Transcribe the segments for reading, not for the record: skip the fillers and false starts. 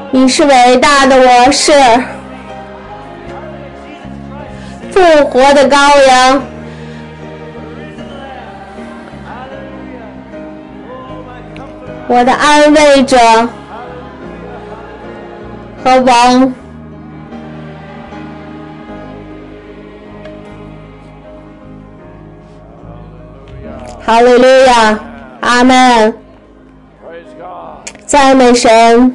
你是伟大的，我是复活的羔羊。我的安慰者和王。哈利路亚，阿们。赞美神。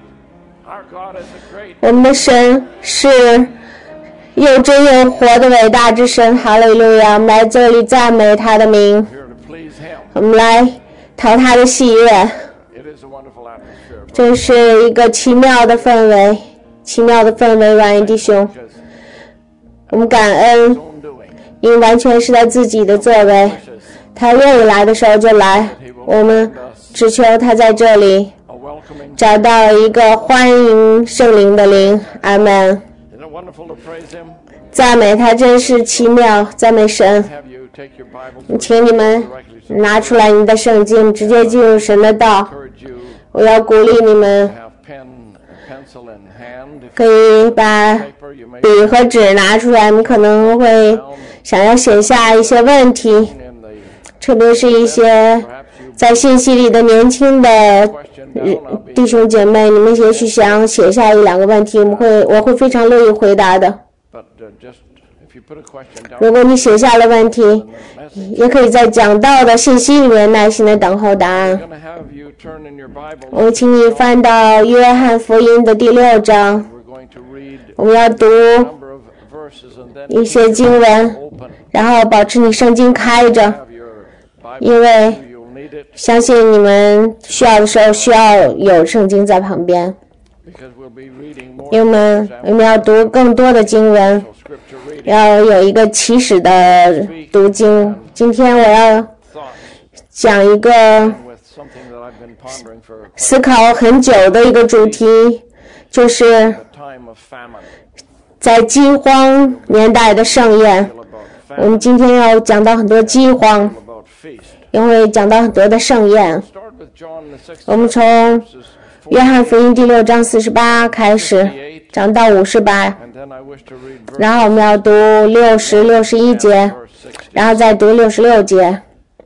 我们的神是又真又活的伟大之神，哈利路亚！我们来这里赞美他的名，我们来讨他的喜悦。这是一个奇妙的氛围，奇妙的氛围，软硬弟兄。我们感恩，因为完全是他自己的作为，他愿意来的时候就来，我们只求他在这里找到一个欢迎圣灵的灵，阿们。赞美他真是奇妙，赞美神。请你们拿出来你的圣经，直接进入神的道。我要鼓励你们可以把笔和纸拿出来，你可能会想要写下一些问题，特别是一些在信息里的年轻的弟兄姐妹，你们也许想写下一两个问题，我会非常乐意回答的。如果你写下了问题，也可以在讲道的信息里面耐心的等候答案。我请你翻到约翰福音的第6章，我们要读一些经文，然后保持你圣经开着，因为相信你们需要的时候需要有圣经在旁边，因为我们要读更多的经文，要有一个起始的读经。今天我要讲一个思考很久的一个主题，就是在饥荒年代的盛宴。我们今天要讲到很多饥荒，也会讲到很多的盛宴。我们从约翰福音第6章48开始讲到58，然后我们要读60、61节，然后再读66节。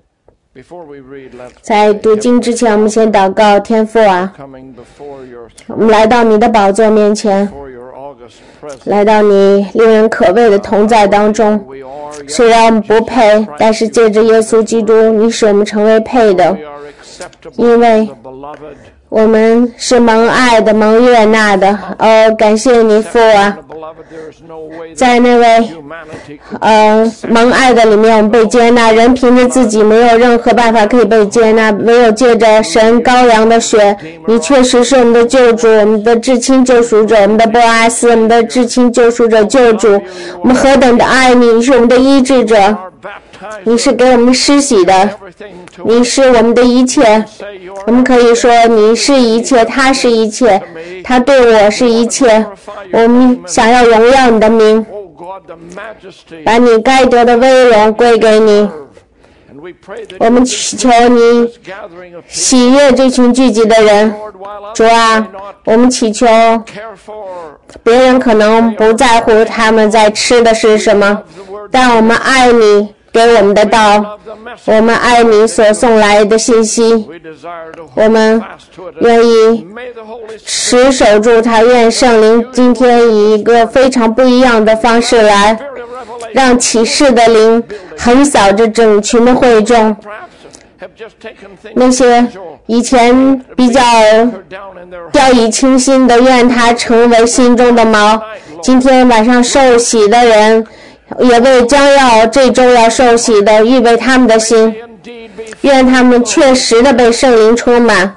在读经之前，我们先祷告。天父啊，我们来到你的宝座面前，来到你令人可畏的同在当中。虽然我们不配，但是借着耶稣基督，你使我们成为配的，因为我们是蒙爱的，蒙悦纳的。感谢你父啊，在那位蒙爱的里面我们被接纳，人凭着自己没有任何办法可以被接纳，唯有借着神羔羊的血，你确实是我们的救主，我们的至亲救赎者，我们的波阿斯，我们的至亲救赎者救主。我们何等的爱你，你是我们的医治者，你是给我们施洗的，你是我们的一切。我们可以说你是一切，他是一切，他对我是一切。我们想要荣耀你的名，把你该得的威荣归给你。我们祈求你喜悦这群聚集的人。主啊，我们祈求别人可能不在乎他们在吃的是什么，但我们爱你给我们的道，我们爱你所送来的信息，我们愿意持守住它。愿圣灵今天以一个非常不一样的方式来，让启示的灵横扫着整群的会众。那些以前比较掉以轻心的，愿他成为心中的锚。今天晚上受洗的人，也为将要这周要受洗的预备他们的心，愿他们确实的被圣灵充满，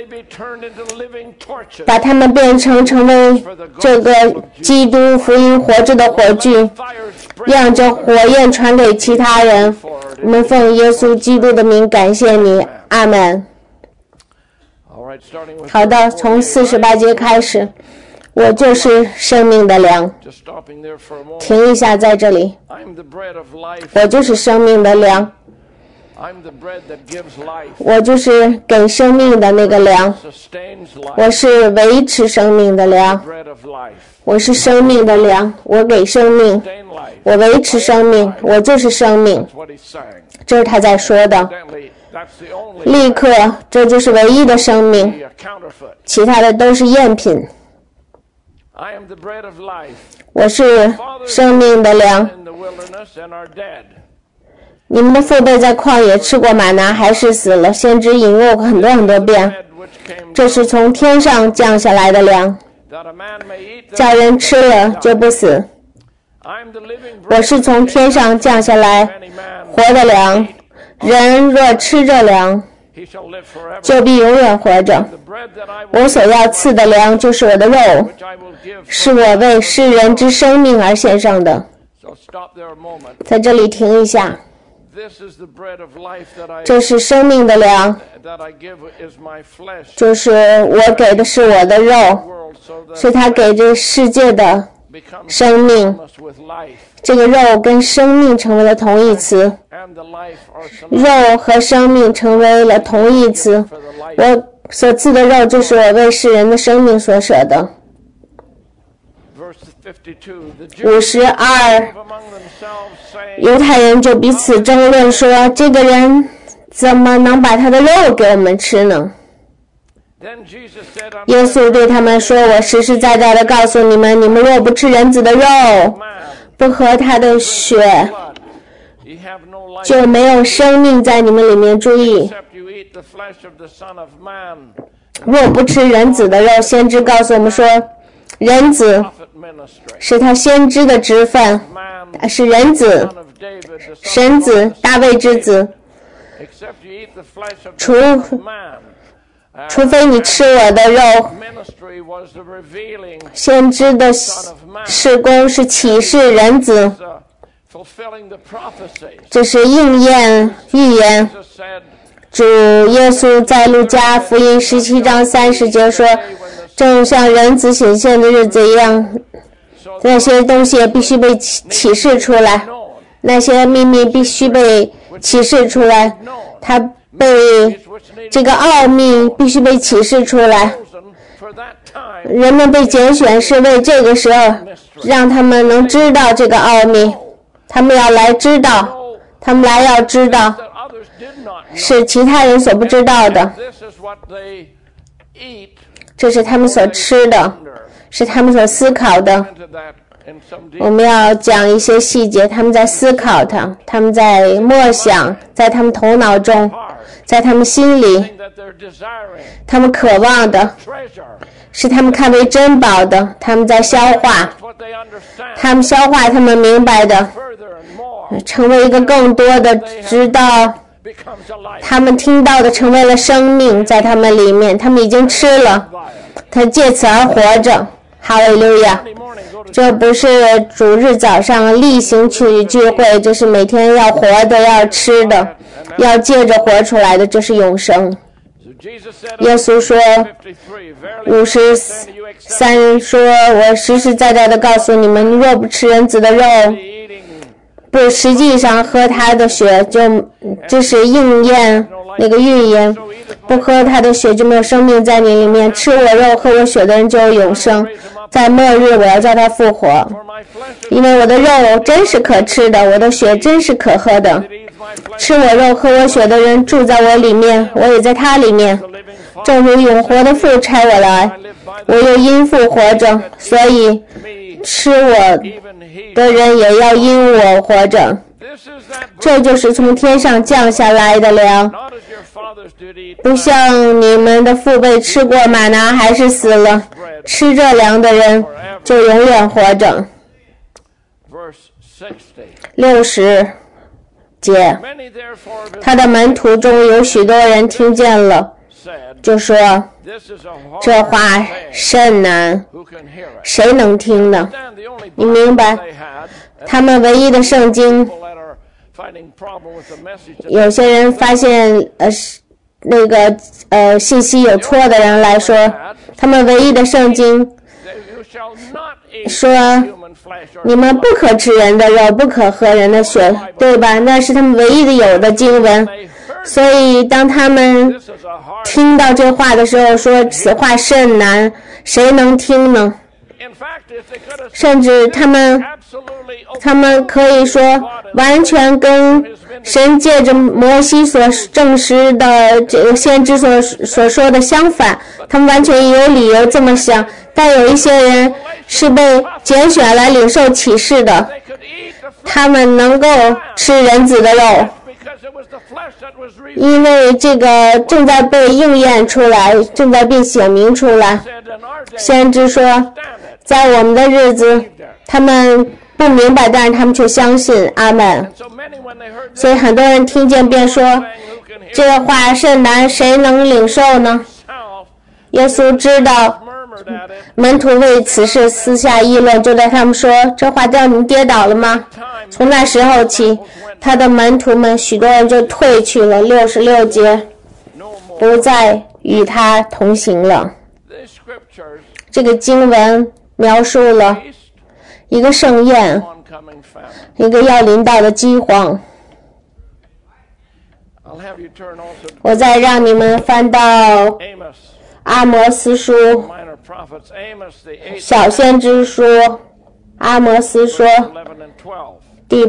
把他们变成为这个基督福音活着的火炬，让这火焰传给其他人。我们奉耶稣基督的名感谢你，阿们。好的，从48节开始，我就是生命的粮。停一下在这里，我就是生命的粮。 我就是给生命的那个粮，我是维持生命的粮，我是生命的粮，我给生命，我维持生命，我就是生命。这是他在说的。立刻，这就是唯一的生命，其他的都是赝品。我是生命的粮。你们的父辈在旷野吃过玛拿，还是死了？先知引用过很多遍。这是从天上降下来的粮，叫人吃了就不死。我是从天上降下来活的粮，人若吃这粮，就必永远活着。我所要赐的粮就是我的肉，是我为世人之生命而献上的。在这里停一下。这是生命的粮，就是我给的是我的肉，是他给这世界的生命。这个肉跟生命成为了同义词，肉和生命成为了同义词。我所赐的肉就是我为世人的生命所舍的。52，犹太人就彼此争论说，这个人怎么能把他的肉给我们吃呢？耶稣对他们说，我实实在在的告诉你们，你们若不吃人子的肉，不喝他的血，就没有生命在你们里面。注意，若不吃人子的肉，先知告诉我们说，人子是他先知的职分，是人子，神子，大卫之子。除非你吃我的肉，先知的事工是启示人子，这是应验预言。主耶稣在路加福音17章30节说，正像人子显现的日子一样，那些东西也必须被启示出来，那些秘密必须被启示出来，它被这个奥秘必须被启示出来。人们被拣选是为这个时候，让他们能知道这个奥秘，他们要来知道，他们来要知道，是其他人所不知道的。这是他们所吃的，是他们所思考的。我们要讲一些细节，他们在思考它，他们在默想，在他们头脑中，在他们心里，他们渴望的是他们看为珍宝的，他们在消化，他们消化他们明白的，成为一个更多的知道，他们听到的成为了生命在他们里面，他们已经吃了，他借此而活着。哈利路亚！这不是主日早上例行去聚会，这是每天要活的，要吃的，要借着活出来的，这是永生。耶稣说53说，我实实在在的告诉你们，若不吃人子的肉，不实际上喝他的血，这是应验那个预言，不喝他的血就没有生命在你里面，吃我肉喝我血的人就有永生，在末日我要叫他复活，因为我的肉真是可吃的，我的血真是可喝的。吃我肉喝我血的人住在我里面，我也在他里面，正如永活的父差我来，我又因父活着，所以吃我的人也要因我活着。这就是从天上降下来的粮，不像你们的父辈吃过玛拿还是死了，吃这粮的人就永远活着。60节，他的门徒中有许多人听见了，就说，这话甚难，谁能听呢？你明白，他们唯一的圣经，有些人发现那个信息有错的人来说，他们唯一的圣经说你们不可吃人的肉，不可喝人的血，对吧？那是他们唯一的有的经文。所以当他们听到这话的时候，说此话甚难，谁能听呢？甚至他们可以说完全跟神借着摩西所证实的这个先知所说的相反，他们完全有理由这么想。但有一些人是被拣选来领受启示的，他们能够吃人子的肉，因为这个正在被应验出来，正在被显明出来。先知说在我们的日子他们不明白，但是他们却相信。阿们。所以很多人听见便说这话甚难，谁能领受呢？耶稣知道门徒为此事私下议论，就对他们说这话叫你们跌倒了吗？从那时候起，他的门徒们许多人就退去了。66节，不再与他同行了。这个经文描述了一个盛宴，一个要临到的饥荒。我再让你们翻到阿摩斯书，小先知书，阿摩斯书第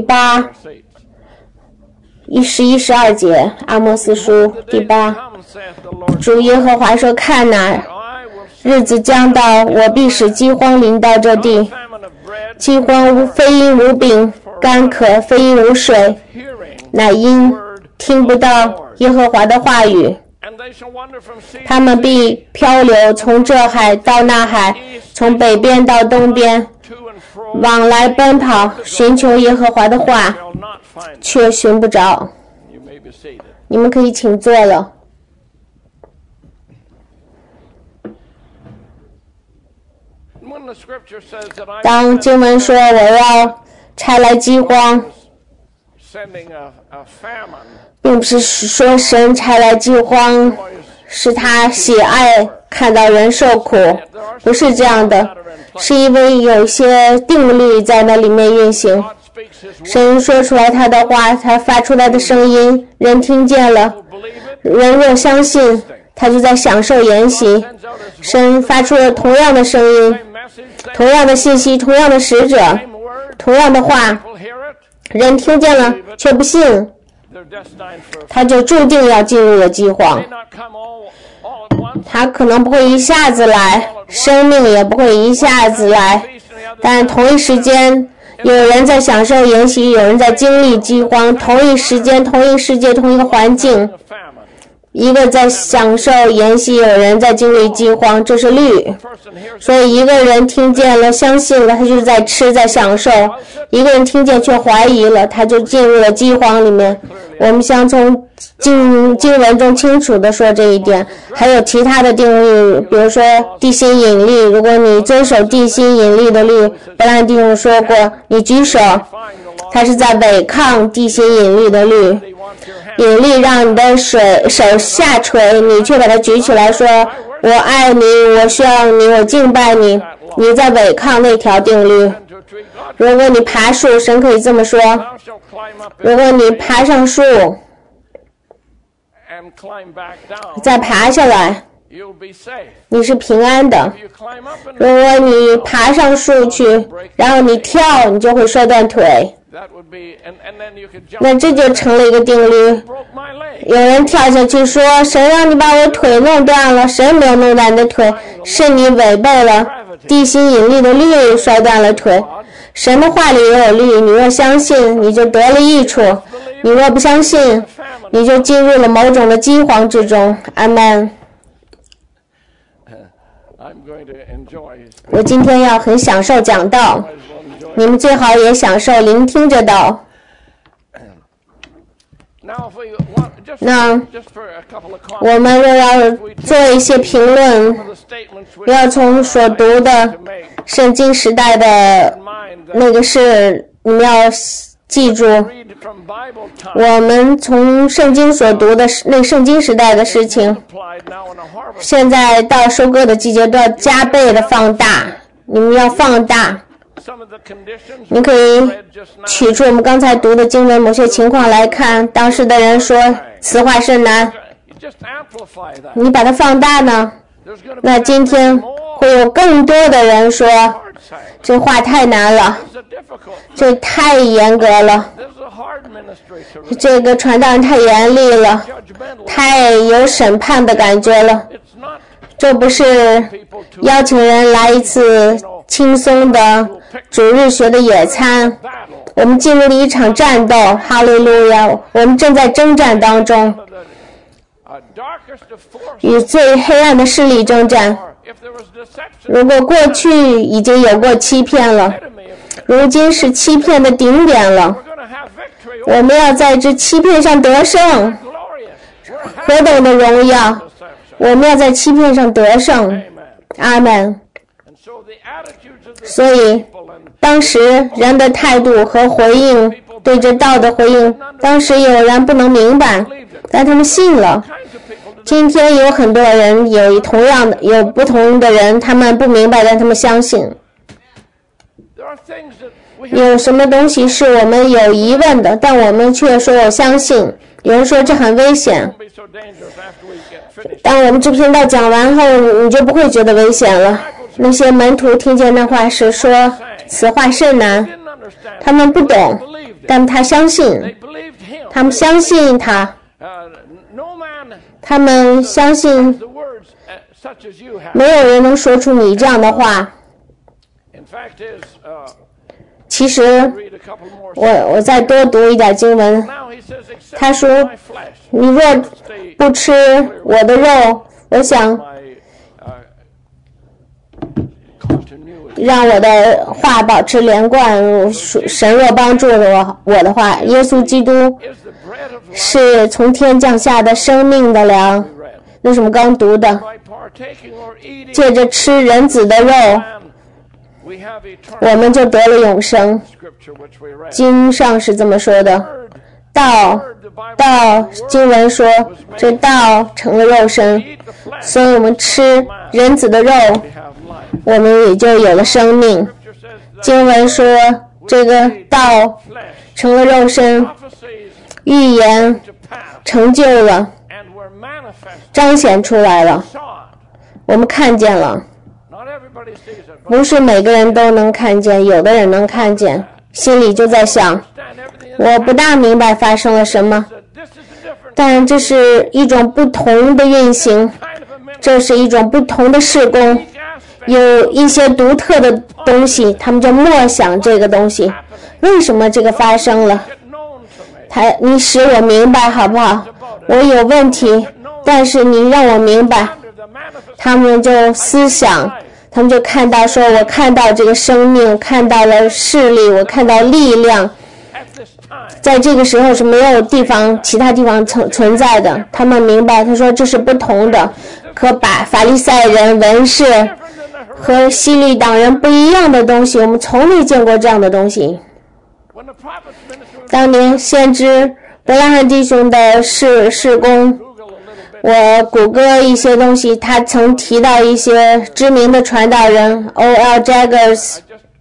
8、11、12节，阿摩斯书第8。主耶和华说：看哪，日子将到，我必使饥荒临到这地。饥荒非因无饼，干渴非因无水，乃因听不到耶和华的话语。他们必漂流，从这海到那海，从北边到东边，往来奔跑，寻求耶和华的话，却寻不着。你们可以请坐了。当经文说我要差来饥荒，并不是说神差来饥荒是他喜爱看到人受苦，不是这样的，是因为有一些定律在那里面运行。神说出来他的话，他发出来的声音，人听见了，人若相信，他就在享受筵席。神发出了同样的声音，同样的信息，同样的使者，同样的话，人听见了却不信，他就注定要进入了饥荒。他可能不会一下子来，生命也不会一下子来，但同一时间有人在享受筵席，有人在经历饥荒，同一时间，同一世界，同一个环境，一个在享受筵席，有人在经历饥荒，这是律。所以一个人听见了相信了，他就是在吃在享受，一个人听见却怀疑了，他就进入了饥荒里面。我们想从经文中清楚地说这一点。还有其他的定律，比如说地心引力，如果你遵守地心引力的律，伯兰弟兄说过，你举手，他是在违抗地心引力的律。引力让你的手下垂，你却把它举起来说我爱你，我需要你，我敬拜你，你在违抗那条定律。如果你爬树，神可以这么说，如果你爬上树再爬下来，你是平安的。如果你爬上树去，然后你跳，你就会摔断腿。那这就成了一个定律。有人跳下去说神让你把我腿弄断了，神没有弄断你的腿，是你违背了地心引力的律，摔断了腿。神的话里也有律，你若相信，你就得了益处，你若不相信，你就进入了某种的饥荒之中。阿们。我今天要很享受讲道，你们最好也享受聆听着道。那我们又要做一些评论，要从所读的圣经时代的那个事，你们要记住，我们从圣经所读的那圣经时代的事情，现在到收割的季节都要加倍的放大， 你们要放大。你可以取出我们刚才读的经文某些情况来看，当时的人说此话甚难，你把它放大呢，那今天会有更多的人说这话太难了，这太严格了，这个传道人太严厉了，太有审判的感觉了。这不是邀请人来一次轻松的主日学的野餐，我们进入了一场战斗，哈利路亚，我们正在征战当中，与最黑暗的势力征战。如果过去已经有过欺骗了，如今是欺骗的顶点了，我们要在这欺骗上得胜，何等的荣耀，我们要在欺骗上得胜，阿们。所以当时人的态度和回应，对这道的回应，当时有人不能明白，但他们信了。今天有很多人有同样的，有不同的人，他们不明白，但他们相信。有什么东西是我们有疑问的，但我们却说我相信。有人说这很危险，当我们这篇道讲完后，你就不会觉得危险了。那些门徒听见那话时说此话甚难，他们不懂，但他相信，他们相信他，他们相信没有人能说出你这样的话。其实我再多读一点经文，他说你若不吃我的肉，我想让我的话保持连贯，神若帮助了我的话，耶稣基督是从天降下的生命的粮，那是我们刚读的，借着吃人子的肉，我们就得了永生。经上是这么说的，道经文说这道成了肉身，所以我们吃人子的肉，我们也就有了生命。经文说这个道成了肉身，预言成就了，彰显出来了，我们看见了。不是每个人都能看见，有的人能看见，心里就在想我不大明白发生了什么，但这是一种不同的运行，这是一种不同的事工，有一些独特的东西，他们就默想这个东西，为什么这个发生了，你使我明白好不好，我有问题，但是你让我明白。他们就思想，他们就看到说我看到这个生命，看到了势力，我看到力量，在这个时候是没有其他地方存在的。他们明白，他说这是不同的，和法利赛人、文士和希律党人不一样的东西，我们从没见过这样的东西。当年先知伯拉罕弟兄的事工，我谷歌一些东西，他曾提到一些知名的传道人 O.L. Jaggers，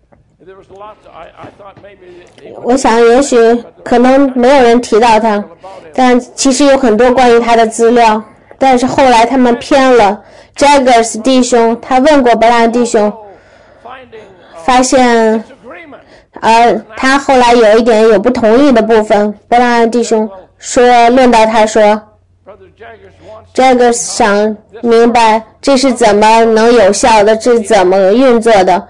我想也许可能没有人提到他，但其实有很多关于他的资料，但是后来他们偏了。Jaggers 弟兄他问过伯拉罕弟兄，发现他后来有一点有不同意的部分，伯拉罕弟兄说论到他说Jaggers 想明白这是怎么能有效的，这是怎么运作的，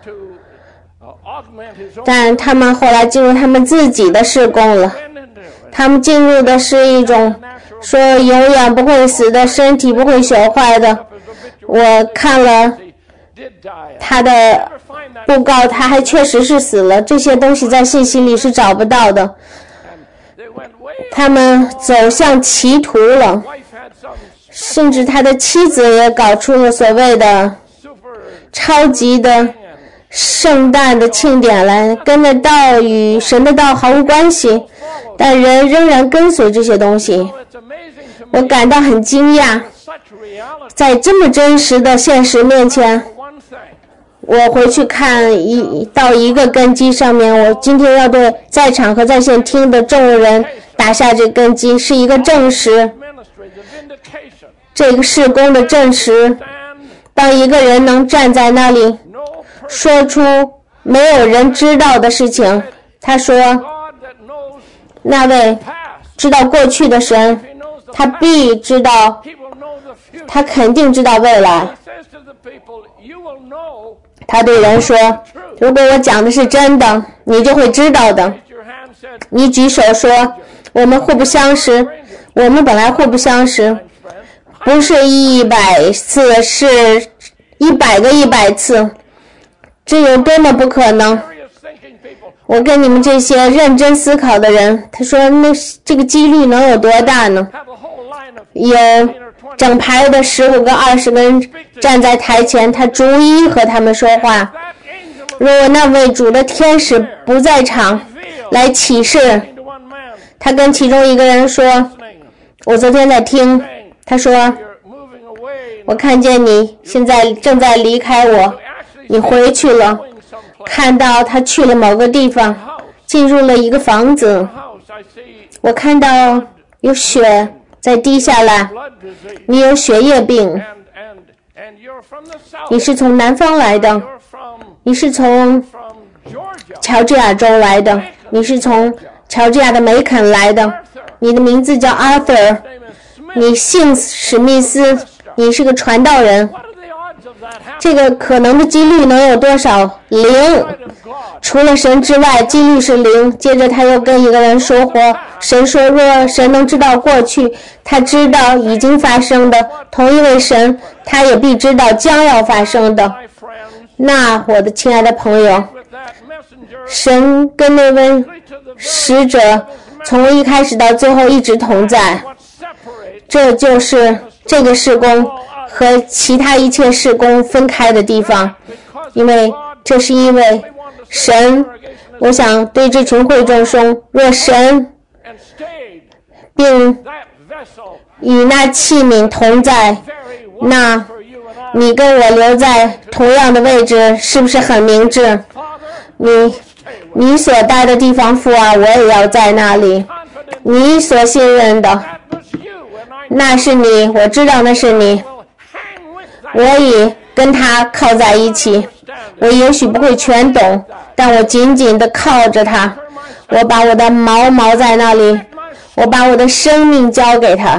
但他们后来进入他们自己的事工了，他们进入的是一种说永远不会死的身体，不会朽坏的。我看了他的布告，他还确实是死了，这些东西在信息里是找不到的。他们走向歧途了，甚至他的妻子也搞出了所谓的超级的圣诞的庆典来，跟着道与神的道毫无关系，但人仍然跟随这些东西。我感到很惊讶，在这么真实的现实面前， 我回去看到一个根基上面，我今天要对在场和在线听的众人打下这根基，是一个证实，这个事工的证实。当一个人能站在那里说出没有人知道的事情，他说那位知道过去的神，他必知道，他肯定知道未来。他对人说，如果我讲的是真的，你就会知道的。你举手说，我们互不相识，我们本来互不相识，不是100次，是100个100次，这有多么不可能。我跟你们这些认真思考的人，他说这个几率能有多大呢？有整排的15个20个人站在台前，他逐一和他们说话。如果那位主的天使不在场来启示，他跟其中一个人说，我昨天在听，他说我看见你现在正在离开我，你回去了，看到他去了某个地方，进入了一个房子，我看到有血在滴下来，你有血液病，你是从南方来的，你是从乔治亚州来的，你是从乔治亚的梅肯来的，你的名字叫 Arthur， 你姓史密斯，你是个传道人，这个可能的几率能有多少？0，除了神之外几率是0。接着他又跟一个人说话，神说若神能知道过去，他知道已经发生的，同一位神他也必知道将要发生的。那我的亲爱的朋友，神跟那位使者从一开始到最后一直同在，这就是这个事工和其他一切事工分开的地方，因为这是因为神，我想对这群会众说，若神并与那器皿同在，那你跟我留在同样的位置，是不是很明智？你所待的地方，父啊，我也要在那里。你所信任的，那是你，我知道那是你，我也跟他靠在一起。我也许不会全懂，但我紧紧地靠着他，我把我的毛在那里，我把我的生命交给他。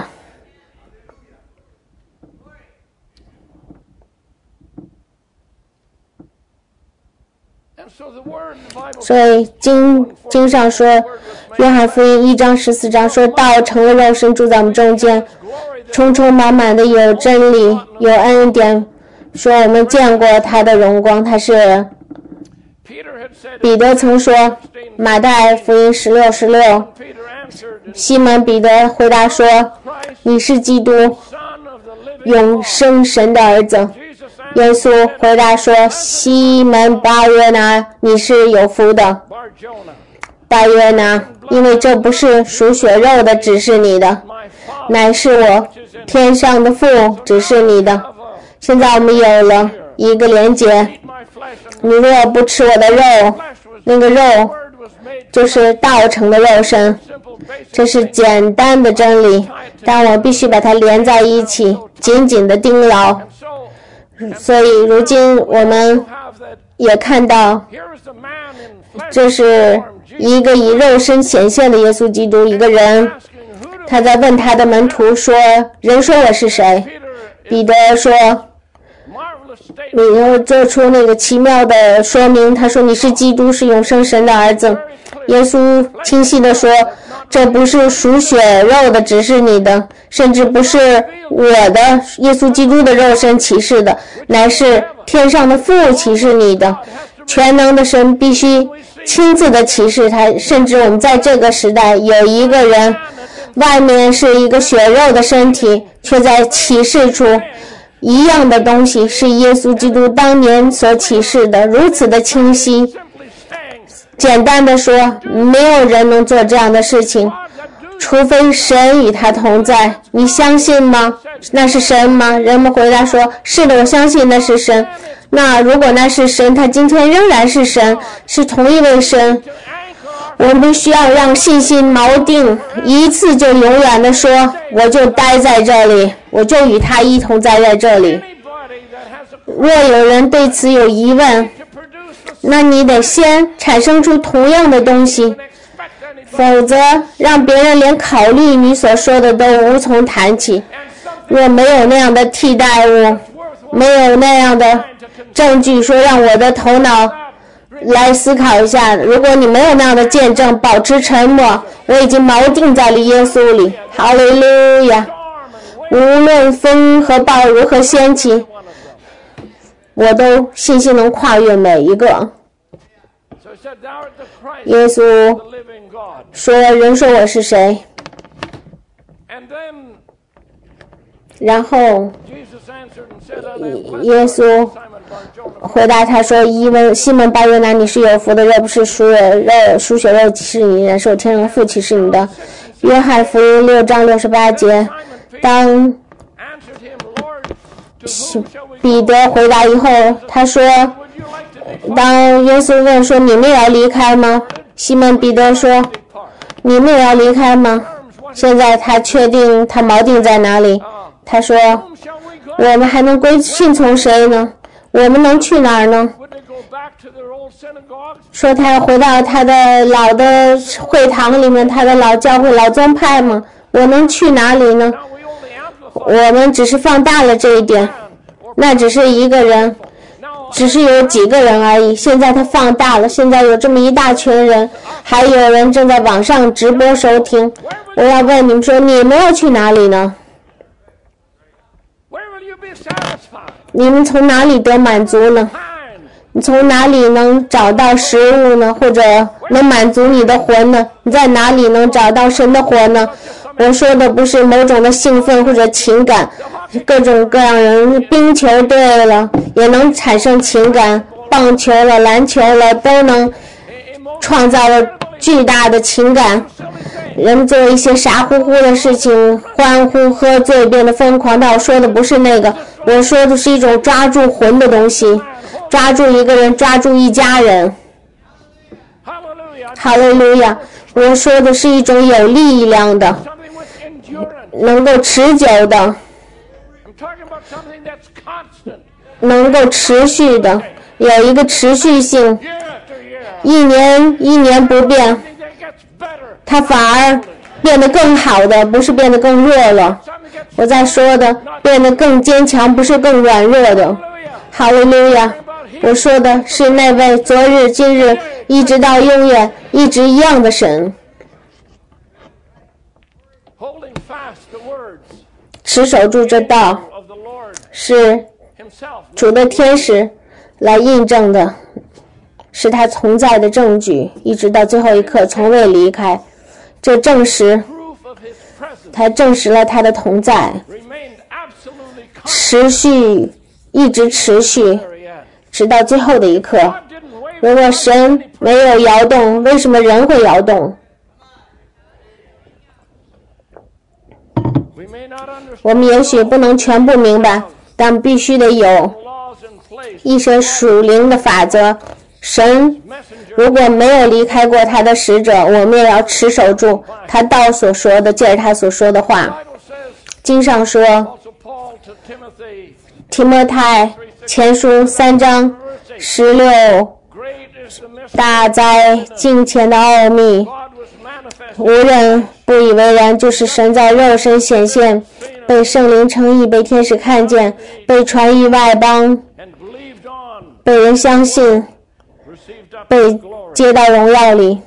所以经上说，约翰福音1章14章说，道成了肉身住在我们中间，充充满满的有真理有恩典，说我们见过他的荣光。他是彼得曾说，马太福音16:16，西门彼得回答说，你是基督，永生神的儿子。耶稣回答说，西门巴约拿，你是有福的，巴约拿，因为这不是属血肉的指示你的，乃是我天上的父指示你的。现在我们有了一个连结，你若不吃我的肉，那个肉就是道成的肉身，这是简单的真理，但我必须把它连在一起，紧紧地盯牢。所以如今我们也看到，这是一个以肉身显现的耶稣基督，一个人，他在问他的门徒说，人说我是谁？彼得说，你要做出那个奇妙的说明，他说你是基督，是永生神的儿子。耶稣清晰地说，这不是属血肉的指示你的，甚至不是我的耶稣基督的肉身启示的，乃是天上的父启示你的。全能的神必须亲自的启示他，甚至我们在这个时代有一个人，外面是一个血肉的身体，却在启示出一样的东西，是耶稣基督当年所启示的，如此的清晰。简单的说，没有人能做这样的事情。 除非神与他同在。你相信吗？那是神吗？人们回答说，是的，我相信那是神。那如果那是神，他今天仍然是神，是同一位神。我们需要让信心锚定，一次就永远的说，我就待在这里，我就与他一同待在这里。若有人对此有疑问，那你得先产生出同样的东西，否则让别人连考虑你所说的都无从谈起。若没有那样的替代物，没有那样的证据说让我的头脑来思考一下，如果你没有那样的见证，保持沉默，我已经锚定在了耶稣里。哈利路亚！无论风和暴如何掀起，我都信心能跨越每一个。耶稣说，人说我是谁？然后耶稣回答他说，西门巴约拿，你是有福的，若不是属血肉是你人，受天上父启示你的。约翰福音6章68节，当彼得回答以后，他说，当耶稣问说，你们也要离开吗？西门彼得说，你们也要离开吗？现在他确定他锚定在哪里。他说，我们还能信从谁呢？我们能去哪儿呢？说他要回到他的老的会堂里面，他的老教会老宗派吗？我能去哪里呢？我们只是放大了这一点，那只是一个人，只是有几个人而已。现在他放大了，现在有这么一大群人，还有人正在网上直播收听。我要问你们说，你们要去哪里呢？你们从哪里得满足呢？你从哪里能找到食物呢？或者能满足你的魂呢？你在哪里能找到神的魂呢？我说的不是某种的兴奋或者情感，各种各样人，冰球队了也能产生情感，棒球了篮球了都能创造了巨大的情感。人们做一些傻乎乎的事情，欢呼喝醉变得疯狂，但我说的不是那个，我说的是一种抓住魂的东西，抓住一个人，抓住一家人。哈利路亚！我说的是一种有力量的，能够持久的，能够持续的，有一个持续性，一年不变，它反而变得更好的，不是变得更弱了。我在说的变得更坚强，不是更软弱的。哈利路亚！我说的是那位昨日今日一直到永远一直一样的神。持守住这道是主的天使来印证的，是他同在的证据，一直到最后一刻从未离开。这证实他证实了他的同在，持续一直持续直到最后的一刻。如果神没有摇动，为什么人会摇动？我们也许不能全部明白，但必须得有一些属灵的法则。神如果没有离开过他的使者，我们也要持守住他道所说的，借着他所说的话。经上说，提摩太前书3章16，大哉敬虔的奥秘，无人不以为然，就是神在肉身显现，被圣灵称义，被天使看见，被传于外邦，被人相信，被接到荣耀里。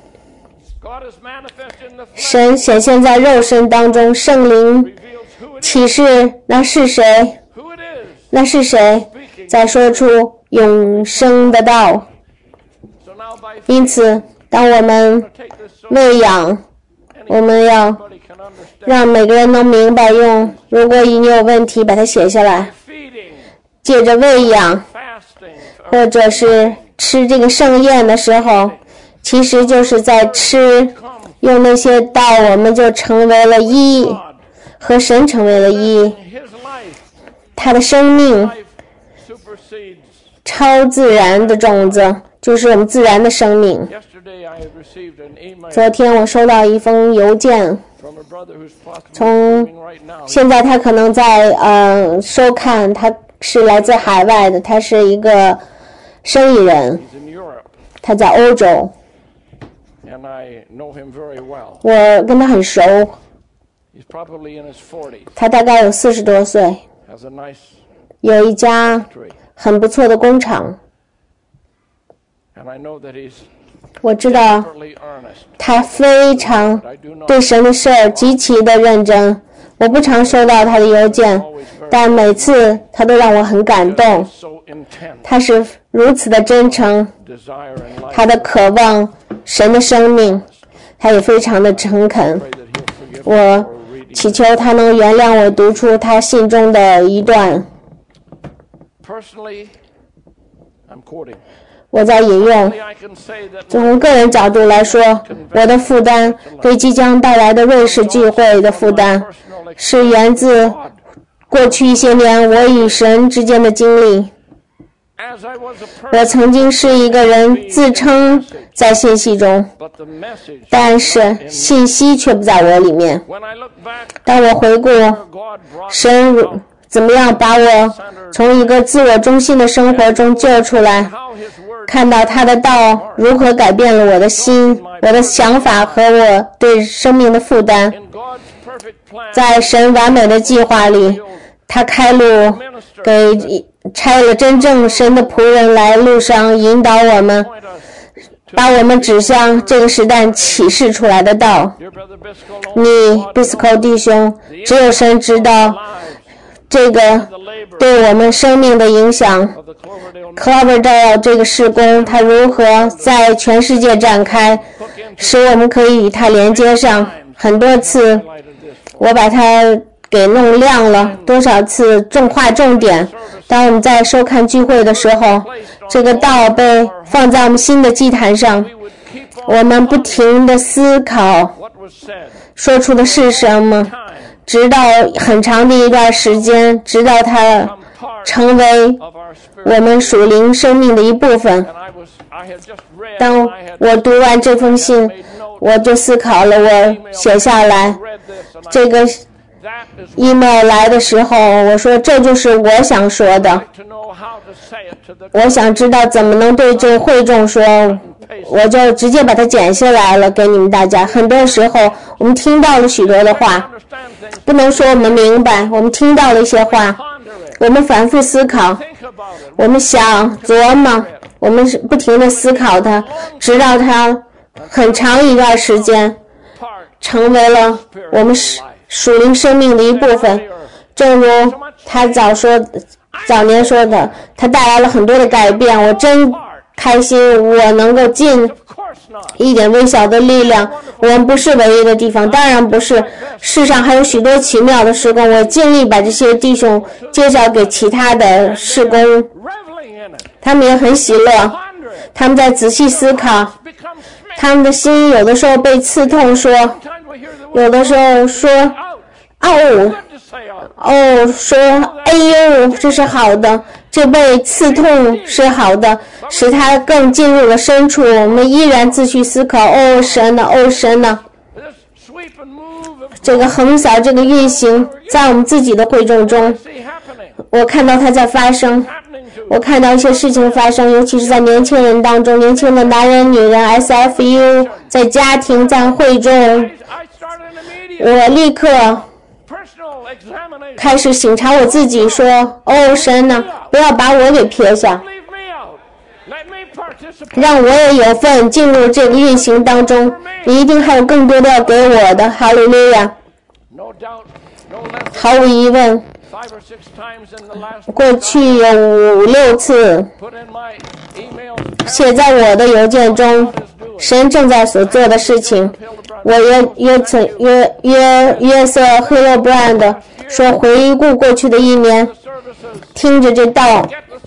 神显现在肉身当中，圣灵启示那是谁，那是谁在说出永生的道。因此当我们喂养，我们要让每个人能明白，如果你有问题把它写下来，借着喂养或者是吃这个盛宴的时候，其实就是在吃用那些道，我们就成为了一，和神成为了一。他的生命超自然的种子，就是我们自然的生命。昨天我收到一封邮件，现在他可能在收看，他是来自海外的，他是一个生意人，他在欧洲，我跟他很熟，他大概有40多岁，有一家很不错的工厂，我知道他非常对神的事儿极其的认真。我不常收到他的邮件，但每次他都让我很感动。他是如此的真诚，他的渴望神的生命，他也非常的诚恳。我祈求他能原谅我读出他信中的一段。我在引用，从个人角度来说，我的负担对即将到来的瑞士聚会的负担，是源自过去一些年我与神之间的经历。我曾经是一个人，自称在信息中，但是信息却不在我里面。当我回顾神怎么样把我从一个自我中心的生活中救出来，看到他的道如何改变了我的心，我的想法和我对生命的负担，在神完美的计划里，他开路给差了真正神的仆人来路上引导我们，把我们指向这个时代启示出来的道。你Bisco弟兄，只有神知道这个对我们生命的影响。Cloverdale 这个事工，它如何在全世界展开，使我们可以与它连接上。很多次我把它给弄亮了，多少次划重点。当我们在收看聚会的时候，这个道被放在我们新的祭坛上，我们不停地思考说出的是什么，直到很长的一段时间，直到它成为我们属灵生命的一部分。当我读完这封信，我就思考了，我写下来这个email 来的时候，我说这就是我想说的，我想知道怎么能对这会众说，我就直接把它剪下来了给你们大家。很多时候我们听到了许多的话，不能说我们明白，我们听到了一些话，我们反复思考，我们想琢磨，我们不停地思考它，直到它很长一段时间成为了我们属灵生命的一部分。正如他早年说的，他带来了很多的改变，我真开心我能够尽一点微小的力量。我们不是唯一的地方，当然不是，世上还有许多奇妙的事工，我尽力把这些弟兄介绍给其他的事工，他们也很喜乐，他们在仔细思考，他们的心有的时候被刺痛说，有的时候说说哎呦这是好的，这被刺痛是好的，使他更进入了深处。我们依然继续思考，神啊，神啊，这个横扫，这个运行在我们自己的会众中，我看到它在发生，我看到一些事情发生，尤其是在年轻人当中，年轻的男人女人 SFU 在家庭在会中，我立刻开始省察我自己，说神啊，不要把我给撇下，让我也有份进入这个运行当中，你一定还有更多的要给我的。哈利路亚。毫无疑问，过去有5-6次写在我的邮件中神正在所做的事情。我约瑟·黑勒布兰德说，回顾过去的一年， 听着这道，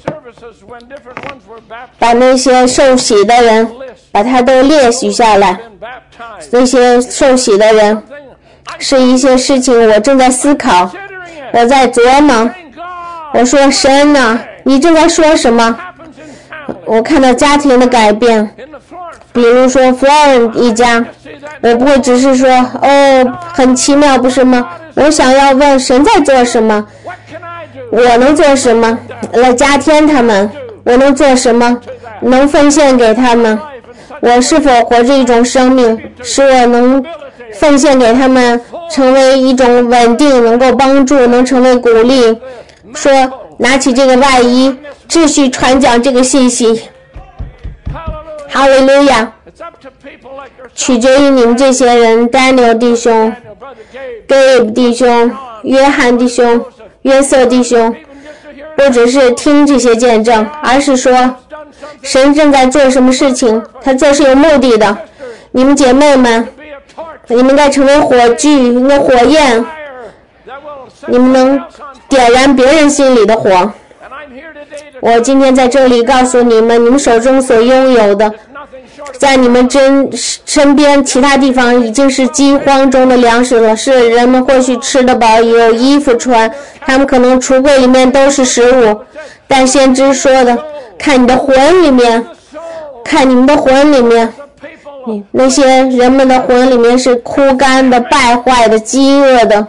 把那些受洗的人把它都列举下来。那些受洗的人是一些事情我正在思考，我在琢磨。我说神啊，你正在说什么？我看到家庭的改变，比如说弗尔一家，我不会只是说哦很奇妙不是吗？我想要问神在做什么，我能做什么来加添他们，我能做什么能奉献给他们，我是否活着一种生命使我能奉献给他们，成为一种稳定，能够帮助，能成为鼓励，说拿起这个外衣继续传讲这个信息。哈利路亚，取决于你们这些人， Daniel 弟兄， Gabe 弟兄，约翰弟兄，约瑟弟兄，不只是听这些见证，而是说神正在做什么事情，他做是有目的的。你们姐妹们，你们应该成为火炬，应该火焰，你们能点燃别人心里的火。我今天在这里告诉你们，你们手中所拥有的，在你们身边其他地方已经是饥荒中的粮食了，是人们或许吃得饱，有衣服穿，他们可能橱柜里面都是食物，但先知说的，看你的魂里面，看你们的魂里面，那些人们的魂里面是枯干的、败坏的、饥饿的、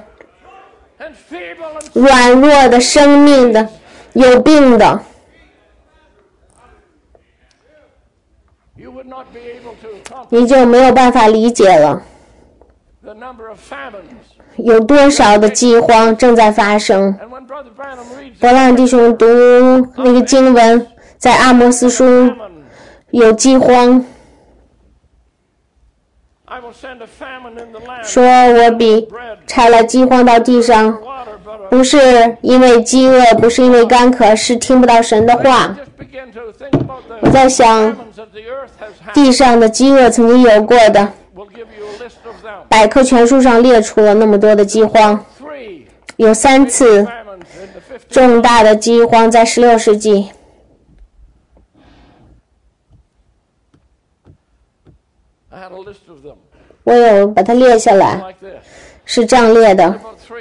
软弱的、生命的、有病的。你就没有办法理解了，有多少的饥荒正在发生。伯朗弟兄读那个经文，在阿摩斯书有饥荒，说我必差了饥荒到地上，不是因为饥饿，不是因为干渴，是听不到神的话。我在想，地上的饥饿曾经有过的，百科全书上列出了那么多的饥荒，有3次重大的饥荒在16世纪。我有把它列下来，是这样列的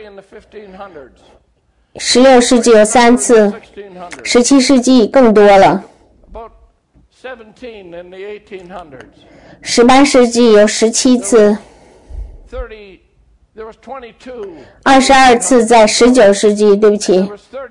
：16世纪有3次，17世纪更多了，18世纪有17次，22次在19世纪，对不起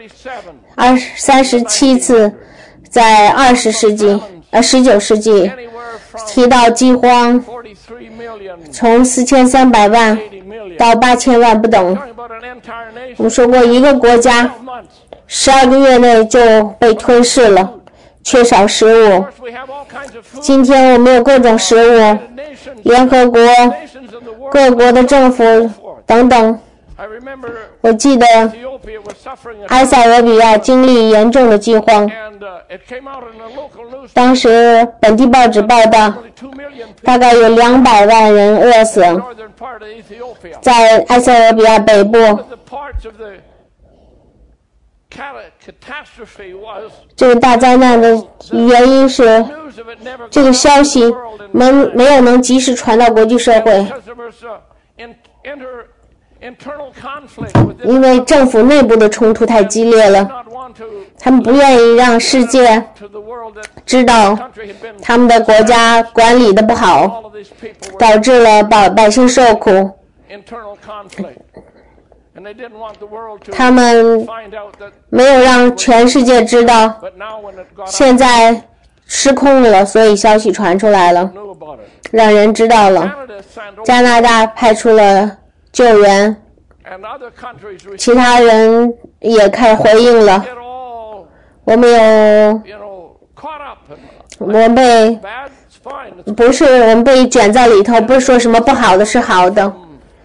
，37次在20世纪，19世纪。提到饥荒，从4300万到8000万不等。我们说过，一个国家12个月内就被吞噬了，缺少食物。今天我们有各种食物，联合国、各国的政府等等。我记得埃塞俄比亚经历严重的饥荒，当时本地报纸报道，大概有200万人饿死，在埃塞俄比亚北部。这个大灾难的原因是，这个消息没有能及时传到国际社会，因为政府内部的冲突太激烈了，他们不愿意让世界知道他们的国家管理的不好，导致了百姓受苦。他们没有让全世界知道，现在失控了，所以消息传出来了，让人知道了。加拿大派出了救援，其他人也开始回应了。我们被卷在里头，不是说什么不好的是好的。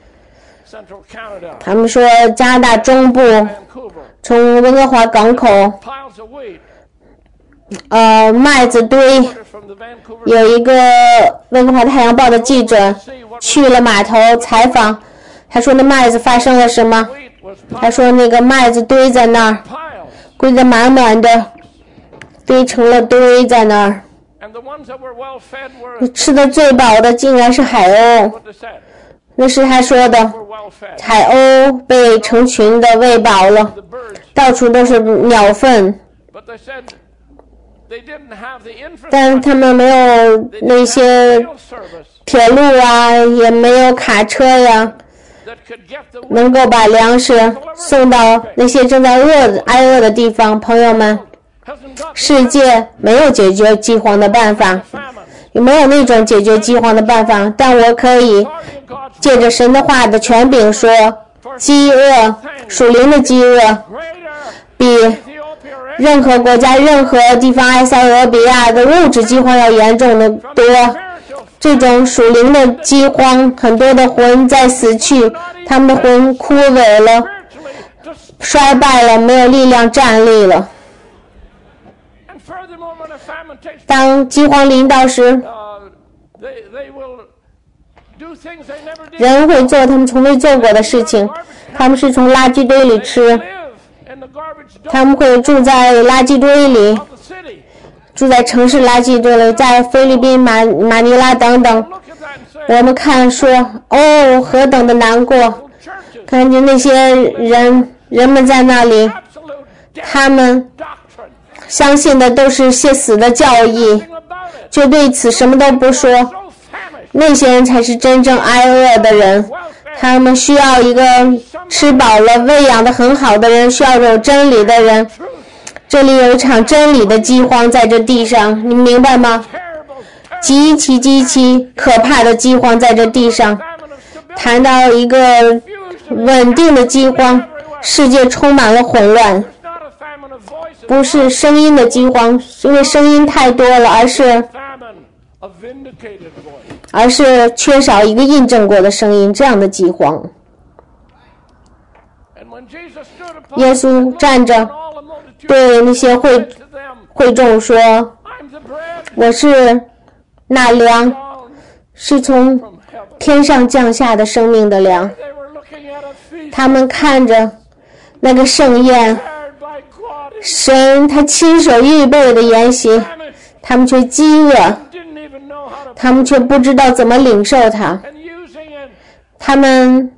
他们说加拿大中部从温哥华港口麦子堆，有一个温哥华太阳报的记者去了码头采访，他说那麦子发生了什么？他说那个麦子堆在那儿， 归得满满的，堆成了堆在那儿。吃的最饱的竟然是海鸥，那是他说的，海鸥被成群的喂饱了，到处都是鸟粪。但他们没有那些铁路啊，也没有卡车呀，能够把粮食送到那些正在挨饿的地方。朋友们，世界没有解决饥荒的办法，也没有那种解决饥荒的办法，但我可以借着神的话的权柄说，饥饿，属灵的饥饿比任何国家任何地方埃塞俄比亚的物质饥荒要严重的多。这种属灵的饥荒，很多的魂在死去，他们的魂枯萎了，衰败了，没有力量站立了。当饥荒临到时，人会做他们从未做过的事情，他们是从垃圾堆里吃，他们会住在垃圾堆里，住在城市垃圾堆里，在菲律宾、马尼拉等等。我们看说，哦，何等的难过，看见那些人们在那里，他们相信的都是些死的教义，就对此什么都不说。那些人才是真正挨饿的人，他们需要一个吃饱了喂养的很好的人，需要有真理的人。这里有一场真理的饥荒在这地上，你明白吗？极其可怕的饥荒在这地上。谈到一个稳定的饥荒，世界充满了混乱，不是声音的饥荒，因为声音太多了，而是缺少一个印证过的声音，这样的饥荒。耶稣站着对那些会众说，我是那粮，是从天上降下的生命的粮。他们看着那个盛宴，神他亲手预备的宴席，他们却饥饿，他们却不知道怎么领受它，他们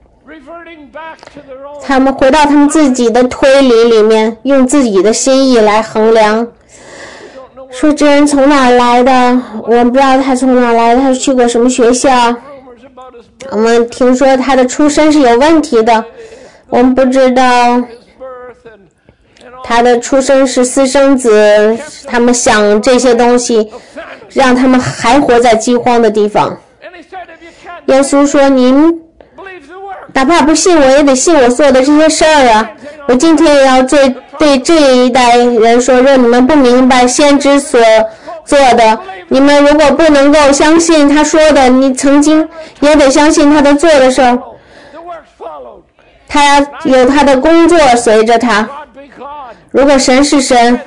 回到他们自己的推理里面，用自己的心意来衡量，说这人从哪来的，我们不知道他从哪来的，他去过什么学校，我们听说他的出身是有问题的，我们不知道他的出生是私生子，他们想这些东西让他们还活在饥荒的地方。耶稣说，您哪怕不信我也得信我做的这些事儿啊！我今天也要对这一代人说，若你们不明白先知所做的，你们如果不能够相信他说的，你曾经也得相信他的做的事儿。他有他的工作随着他。如果神是神，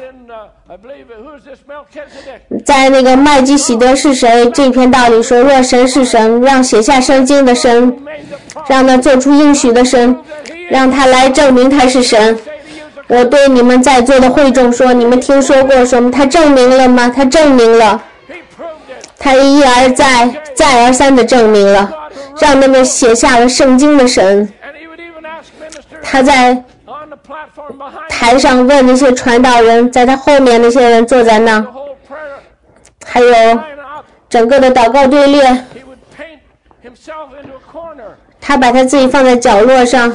在那个麦基洗德是谁？这篇道理说，若神是神，让写下圣经的神，让他做出应许的神，让他来证明他是神。我对你们在座的会众说，你们听说过什么？他证明了吗？他证明了，他一而再而三的证明了，让那个写下了圣经的神。他在台上问那些传道人，在他后面那些人坐在那，还有整个的祷告队列，他把他自己放在角落上，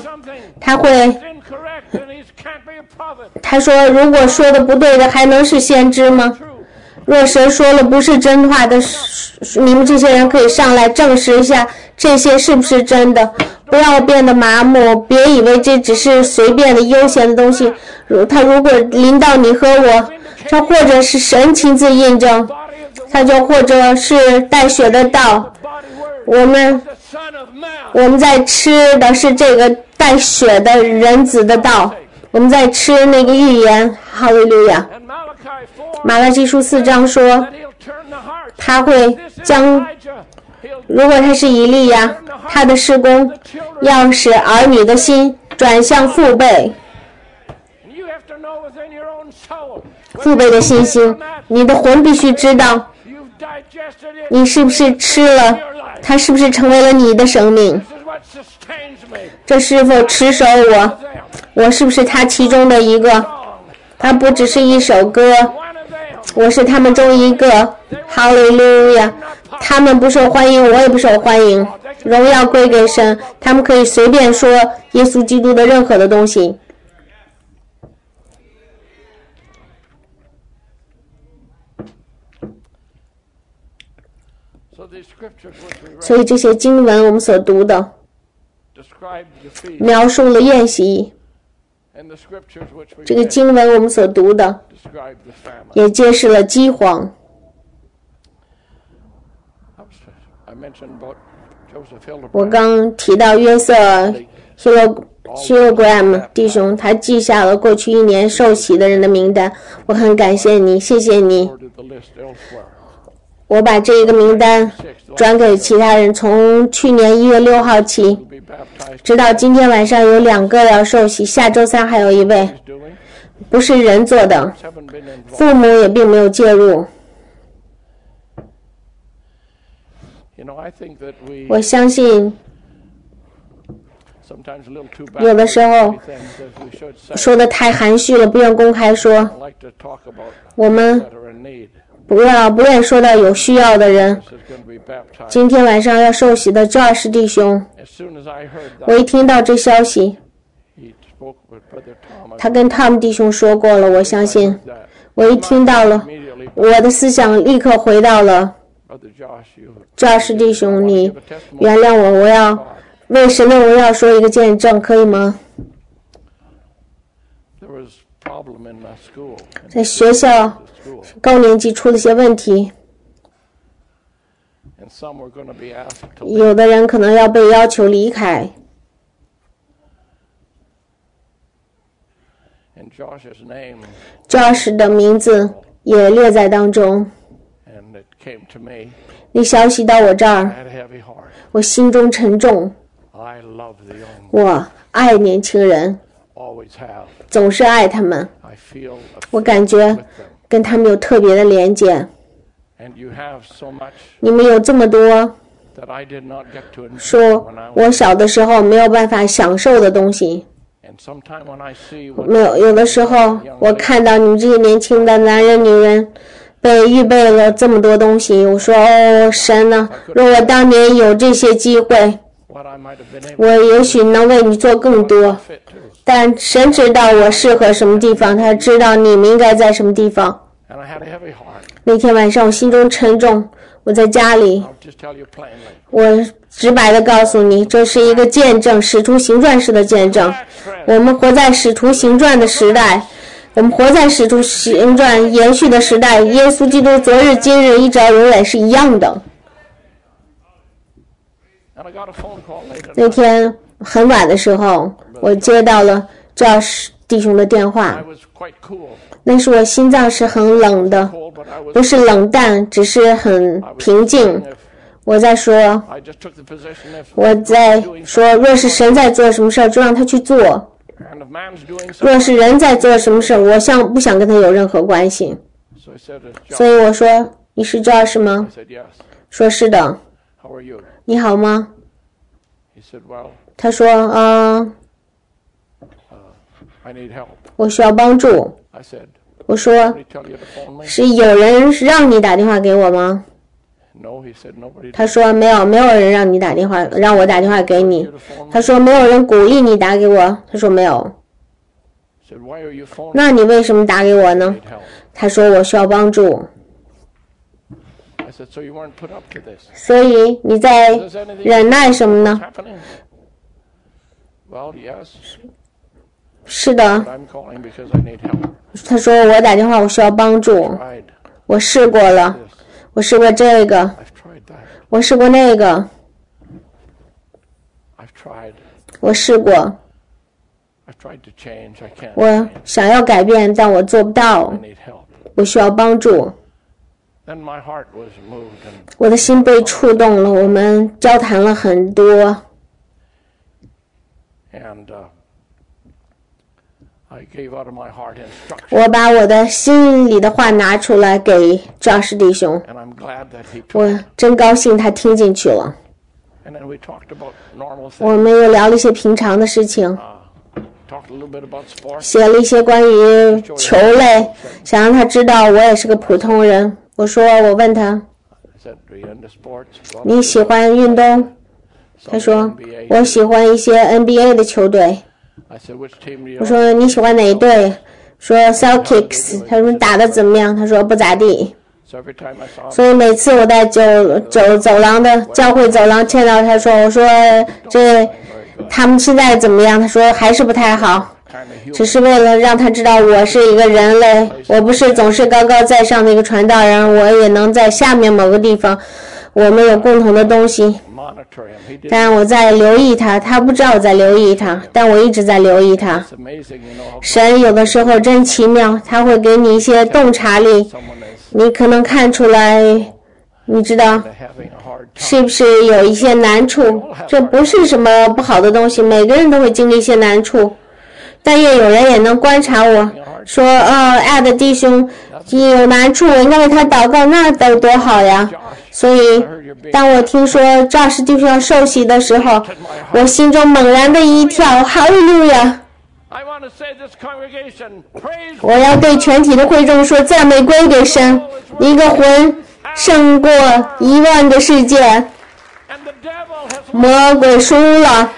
他说，如果说的不对的还能是先知吗？若神说了不是真话的，你们这些人可以上来证实一下这些是不是真的，不要变得麻木，别以为这只是随便的悠闲的东西。他如果临到你和我，这或者是神亲自印证，他就或者是带血的道，我们在吃的是这个带血的人子的道，我们在吃那个预言。哈利路亚。马拉基书4章说，他会将，如果他是以利亚，他的事工要使儿女的心转向父辈。 父辈的信心，你的魂必须知道，你是不是吃了，它是不是成为了你的生命，这是否持守我是不是他其中的一个，它不只是一首歌，我是他们中一个，哈利路亚，他们不受欢迎，我也不受欢迎，荣耀归给神，他们可以随便说耶稣基督的任何的东西。所以这些经文我们所读的描述了宴席，这个经文我们所读的也揭示了饥荒。我刚提到约瑟Hologram 弟兄，他记下了过去一年受洗的人的名单，我很感谢你，谢谢你。我把这一个名单转给其他人，从去年1月6号起，直到今天晚上有2个要受洗，下周3还有一位，不是人做的，父母也并没有介入。我相信有的时候说的太含蓄了，不愿公开说，我们不愿说到有需要的人。今天晚上要受洗的Josh弟兄，我一听到这消息，他跟 Tom 弟兄说过了，我相信我一听到了，我的思想立刻回到了Josh弟兄，你原谅我，我要为神的荣耀说一个见证，可以吗？在学校高年级出了些问题，有的人可能要被要求离开。Josh 的名字也列在当中。你消息到我这儿，我心中沉重。我爱年轻人，总是爱他们，我感觉跟他们有特别的连接。你们有这么多说我小的时候没有办法享受的东西，有的时候我看到你们这些年轻的男人女人被预备了这么多东西，我说哦，神啊，若我当年有这些机会，我也许能为你做更多，但神知道我适合什么地方，他知道你们应该在什么地方。那天晚上我心中沉重，我在家里，我直白地告诉你，这是一个见证，使徒行传式的见证。我们活在使徒行传的时代，我们活在使徒行传延续的时代，耶稣基督昨日今日一直到永远是一样的。那天很晚的时候，我接到了Josh弟兄的电话，那时我心脏是很冷的，不是冷淡，只是很平静。我在说，若是神在做什么事儿，就让他去做；若是人在做什么事儿，我不想跟他有任何关系。所以我说，你是Josh吗？说是的。你好吗？他说我需要帮助。我说是有人让你打电话给我吗？他说没有人让你打电话，让我打电话给你。他说没有人鼓励你打给我。他说没有。那你为什么打给我呢？他说我需要帮助。所以你在忍耐什么呢？是的。他说我打电话我需要帮助，我试过了，我试过这个，我试过那个，我试过，我想要改变，但我做不到，我需要帮助。我的心被触动了，我们交谈了很多。 我把我的心里的话拿出来给Josh弟兄，我真高兴他听进去了。我们又聊了一些平常的事情，写了一些关于球类，想让他知道我也是个普通人。我问他，你喜欢运动？他说我喜欢一些 NBA 的球队。我说你喜欢哪一队？说 Celtics。他说打得怎么样？他说不咋地。所以每次我在走廊的教会走廊见到他我说他们现在怎么样？他说还是不太好，只是为了让他知道我是一个人类，我不是总是高高在上的一个传道人，我也能在下面某个地方，我们有共同的东西。但我在留意他，他不知道我在留意他，但我一直在留意他。神有的时候真奇妙，他会给你一些洞察力，你可能看出来，你知道是不是有一些难处？这不是什么不好的东西，每个人都会经历一些难处，但愿有人也能观察我说爱的弟兄有难处，我应该为他祷告，那得多好呀。所以当我听说Josh弟兄要受洗的时候，我心中猛然的一跳，哈利路亚！我要对全体的会众说，赞美归给神，一个魂胜过10000个世界，魔鬼输了。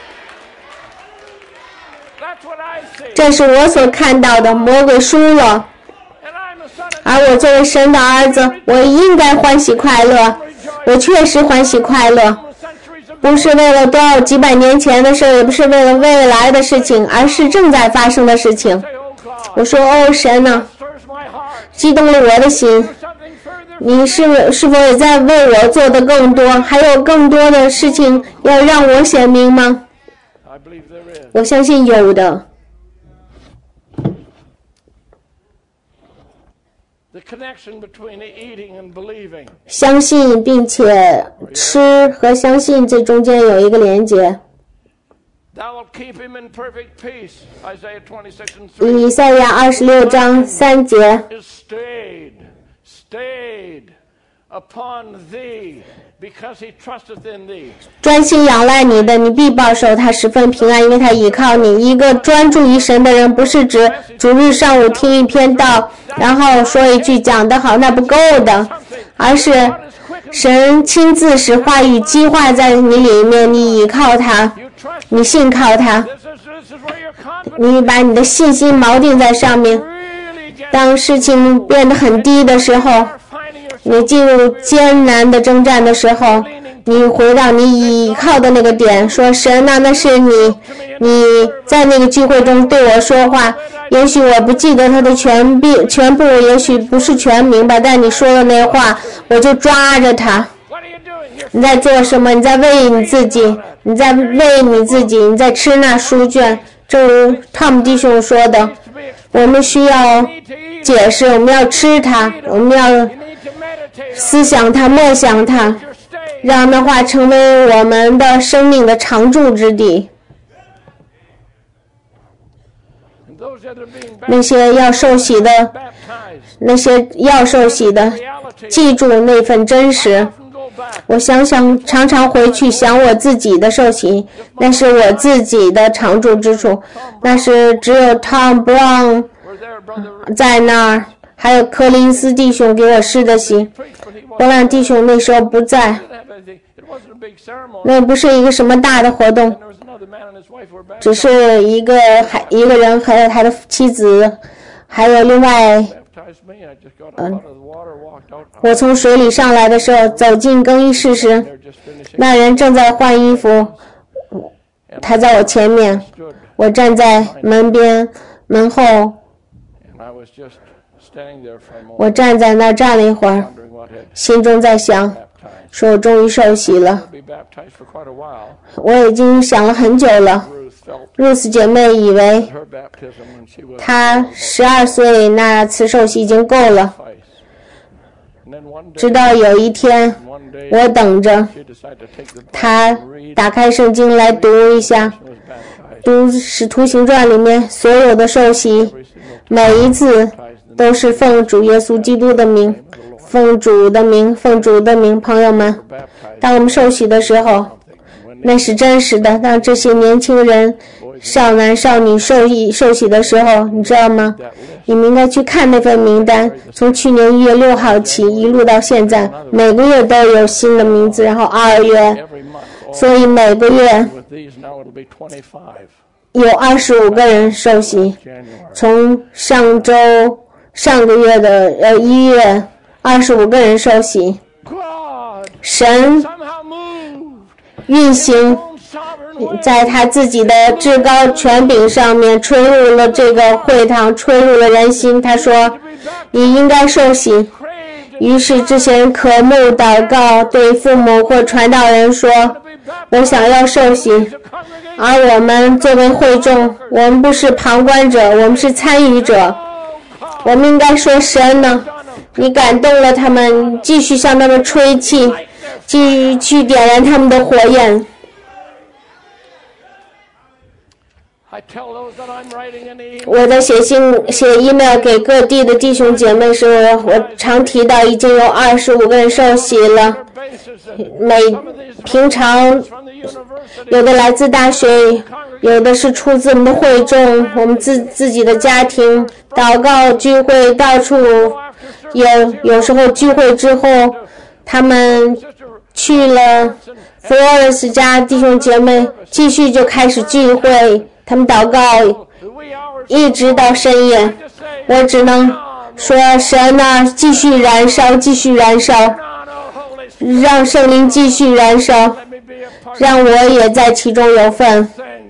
这是我所看到的，魔鬼输了。而我作为神的儿子，我应该欢喜快乐，我确实欢喜快乐，不是为了多少几百年前的事，也不是为了未来的事情，而是正在发生的事情。我说神啊，激动了我的心，你是否也在为我做的更多，还有更多的事情要让我显明吗？我相信有的。相信并且吃和相信这中间有一个连结。以赛亚26章3节。专心仰赖你的，你必保守他十分平安，因为他倚靠你。一个专注于神的人，不是指主日上午听一篇道，然后说一句讲得好，那不够的，而是神亲自使话语激化在你里面，你倚靠他，你信靠他，你把你的信心锚定在上面。当事情变得很低的时候，你进入艰难的征战的时候，你回到你倚靠的那个点，说神啊，那是你在那个聚会中对我说话，也许我不记得他的全部，也许不是全明白，但你说的那话我就抓着他。你在做什么？你在喂你自己，你在喂你自己，你在吃那书卷。正如Tom弟兄说的，我们需要解释，我们要吃它，我们要思想它，默想它，让那话成为我们的生命的常驻之地。那些要受洗的，记住那份真实。我常常回去想我自己的受洗，那是我自己的常驻之处，那是只有Tom Brown在那儿，还有柯林斯弟兄给我施的洗。波兰弟兄那时候不在，那不是一个什么大的活动，只是一个人还有他的妻子，还有另外我从水里上来的时候，走进更衣室时，那人正在换衣服，他在我前面，我站在门后，我站在那站了一会儿，心中在想，说我终于受洗了。我已经想了很久了。Ruth 姐妹以为她12岁那次受洗已经够了，直到有一天我等着她打开圣经来读一下， 读使徒行传里面所有的受洗，每一次都是奉主耶稣基督的名，奉主的名，奉主的名。朋友们，当我们受洗的时候，那是真实的。当这些年轻人少男少女受洗的时候，你知道吗？你们应该去看那份名单，从去年1月6号起一路到现在，每个月都有新的名字，然后2月，所以每个月有25个人受洗。从上个月的1月，25个人受洗。神运行在他自己的至高权柄上面，吹入了这个会堂，吹入了人心。他说你应该受洗。于是这些人渴慕祷告，对父母或传道人说，我想要受洗。而我们作为会众，我们不是旁观者，我们是参与者。我们应该说，神呢，你感动了他们，继续向他们吹气，继续去点燃他们的火焰。我在写 email 给各地的弟兄姐妹时，我常提到已经有25个人受洗了。平常有的来自大学，有的是出自我们的会众，我们自己的家庭祷告聚会，到处有时候聚会之后，他们去了弗洛尔斯家，弟兄姐妹继续就开始聚会，他们祷告一直到深夜。我只能说，神啊，继续燃烧，继续燃烧，让圣灵继续燃烧，让我也在其中有份。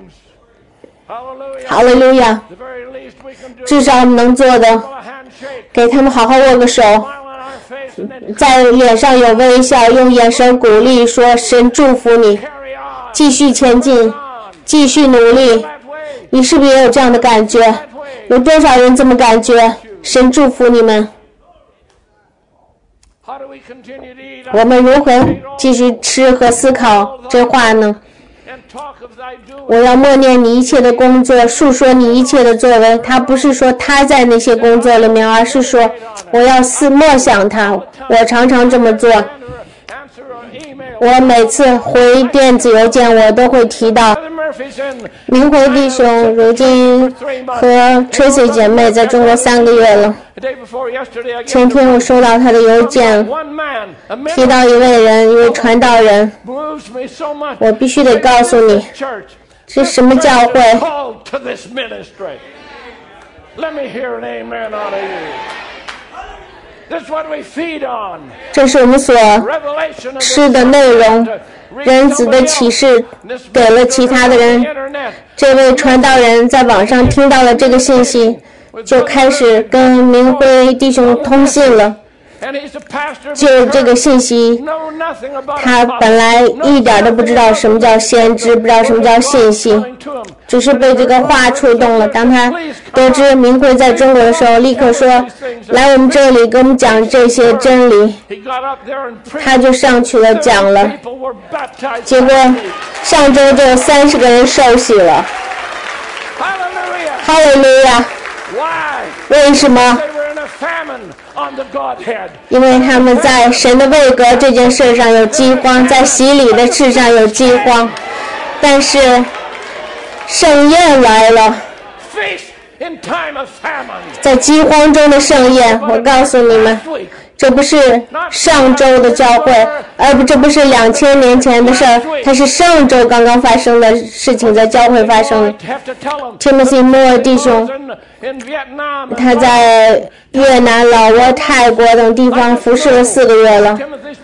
哈利路亚！至少我们能做的，给他们好好握个手，在脸上有微笑，用眼神鼓励，说神祝福你，继续前进，继续努力。你是不是也有这样的感觉？有多少人这么感觉？神祝福你们。我们如何继续吃和思考这话呢？我要默念你一切的工作，述说你一切的作为。他不是说他在那些工作里面，而是说我要默想他。我常常这么做。我每次回电子邮件，我都会提到明辉弟兄如今和 Tracy 姐妹在中国3个月了。前天我收到他的邮件，提到一位人，一位传道人。我必须得告诉你，是什么教会。这是我们所吃的内容。人子的启示给了其他的人。这位传道人在网上听到了这个信息，就开始跟明辉弟兄通信了。就这个信息，他本来一点都不知道什么叫先知，不知道什么叫信息，只是被这个话触动了。当他得知明辉在中国的时候，立刻说来我们这里跟我们讲这些真理。他就上去了讲了，结果上周就有30个人受洗了。哈利路亚！为什么？因为他们在神的位格这件事上有饥荒，在洗礼的事上有饥荒，但是盛宴来了，在饥荒中的盛宴。我告诉你们，这不是上周的教会，这不是2000年前的事儿，它是上周刚刚发生的事情，在教会发生。Timothy Moore 弟兄，他在越南、老挝、泰国等地方服侍了4个月了。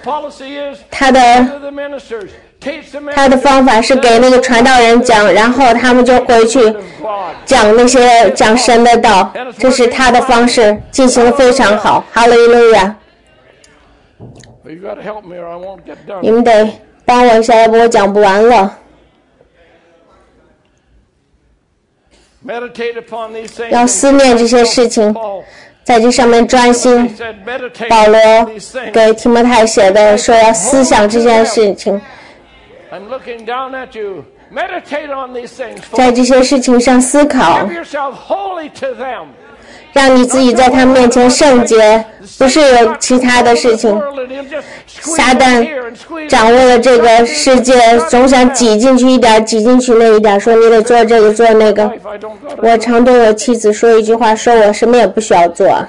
他的方法是给那个传道人讲，然后他们就回去讲神的道，这是他的方式，进行得非常好。哈利路亚！你们得帮我一下，要不我讲不完了。要思念这些事情，在这上面专心。保罗给提摩太写的说要思想这件事情。 在这些事情上思考，让你自己在他面前圣洁，不是有其他的事情。撒旦掌握了这个世界，总想挤进去一点，挤进去那一点，说你得做这个做那个。我常对我妻子说一句话，说我什么也不需要做，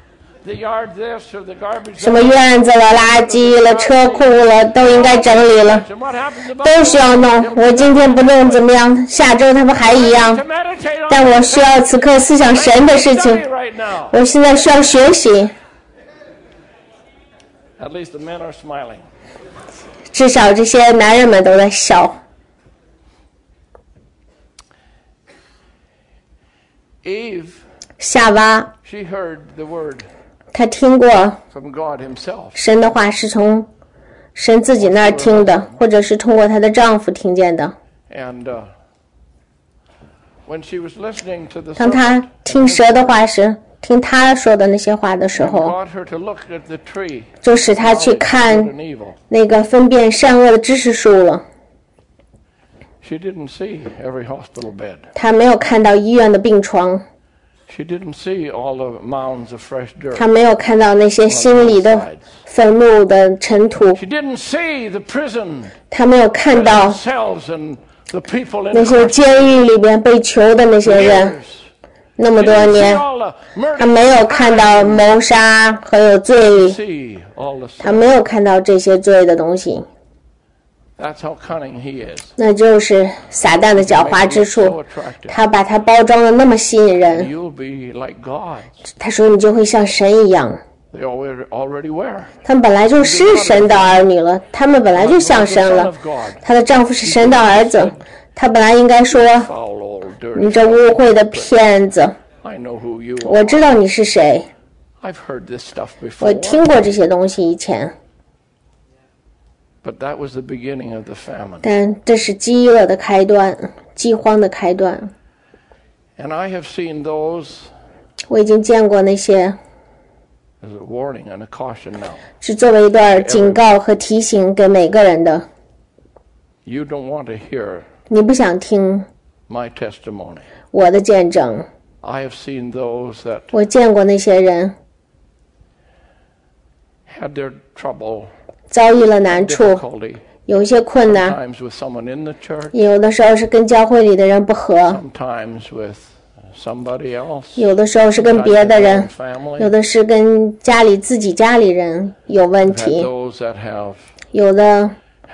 什么院子了、垃圾了、车库了都应该整理了，都需要弄。我今天不弄怎么样？下周他们还一样。但我需要此刻思想神的事情，我现在需要学习。至少这些男人们都在笑。夏娃，他听过神的话是从神自己那儿听的，或者是通过她的丈夫听见的。当她听蛇的话时，听他说的那些话的时候，就使他去看那个分辨善恶的知识树了。他没有看到医院的病床，他没有看到那些心里的愤怒的尘土，他没有看到那些监狱里边被囚的那些人。那么多年，他没有看到谋杀和有罪，他没有看到这些罪的东西。那就是撒旦的狡猾之处，他把它包装的那么吸引人。他说你就会像神一样。他们本来就是神的儿女了，他们本来就像神了。她的丈夫是神的儿子，他本来应该说你这污秽的骗子，我知道你是谁，我听过这些东西以前。但这是饥饿的开端，饥荒的开端。我已经见过那些是作为一段警告和提醒给每个人的。你不想听我的见证。我见过那些人遭遇了难处，有一些困难，有的时候是跟教会里的人不和，有的时候是跟别的人，有的是跟自己家里人有问题，有的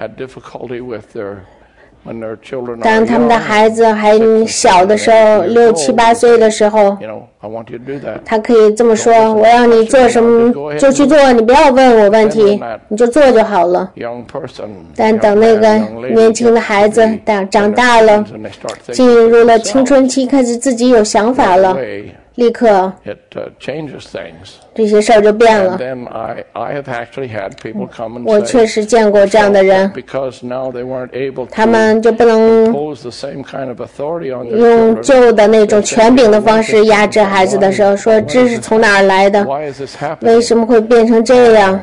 当他们的孩子还小的时候，6、7、8岁的时候，他可以这么说，我让你做什么就去做，你不要问我问题，你就做就好了。但等那个年轻的孩子长大了，进入了青春期，开始自己有想法了，立刻这些事儿就变了。我确实见过这样的人，他们就不能用旧的那种权柄的方式压制孩子的时候，说这是从哪儿来的，为什么会变成这样，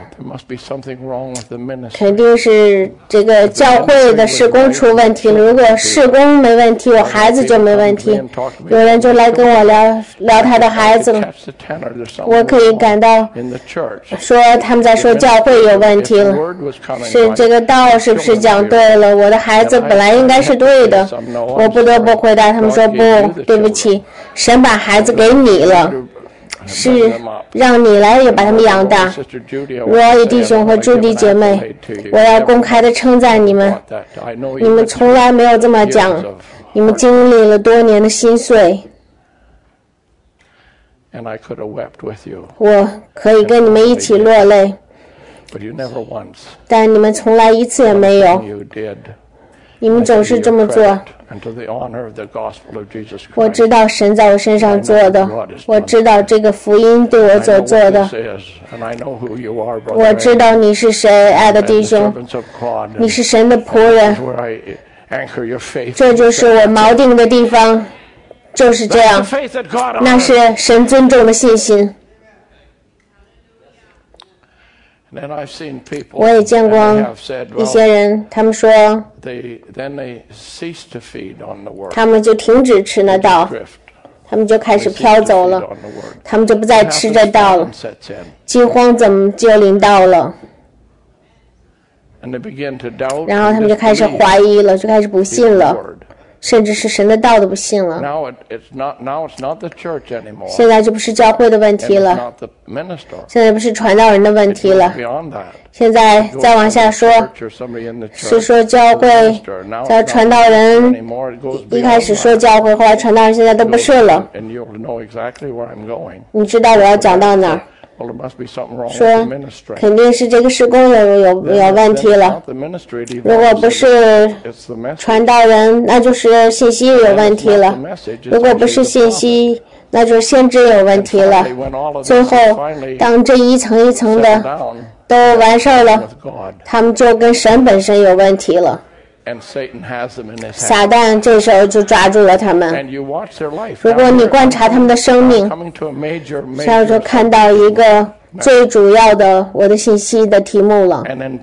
肯定是这个教会的事工出问题了。如果事工没问题，我孩子就没问题。有人就来跟我聊他的孩子了，我可以感到说他们在说教会有问题了，是这个道是不是讲对了，我的孩子本来应该是对的。我不得不回答他们说，不，对不起，神把孩子给你了，是让你来也把他们养大。罗伊弟兄和朱迪姐妹，我要公开的称赞你们，你们从来没有这么讲，你们经历了多年的心碎，我可以跟你们一起落泪，但你们从来一次也没有。你们总是这么做。我知道神在我身上做的，我知道这个福音对我所做的，我知道你是谁，爱的弟兄，你是神的仆人，这就是我锚定的地方，就是这样，那是神尊重的信心。 我也见过一些人，他们说他们就停止吃那道，他们就开始飘走了，他们就不再吃这道了，饥荒怎么就临到了？然后他们就开始怀疑了，就开始不信了，甚至是神的道都不信了。现在就不是教会的问题了，现在不是传道人的问题了，现在再往下说，是说教会在传道人一开始说教会，后来传道人现在都不是了。你知道我要讲到哪儿？说肯定是这个事工有问题了，如果不是传道人，那就是信息有问题了，如果不是信息，那就是先知有问题了。最后当这一层一层的都完事了，他们就跟神本身有问题了，撒旦这时候就抓住了他们。如果你观察他们的生命，然后就看到一个最主要的我的信息的题目了。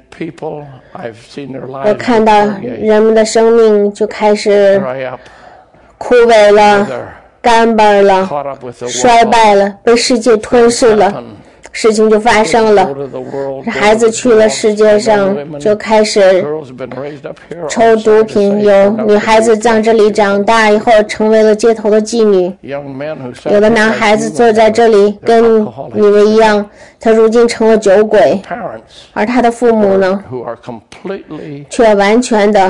我看到人们的生命就开始枯萎了，干巴了，衰败了，被世界吞噬了。事情就发生了，孩子去了世界上就开始抽毒品，有女孩子在这里长大以后成为了街头的妓女，有的男孩子坐在这里跟你们一样，他如今成了酒鬼，而他的父母呢却完全的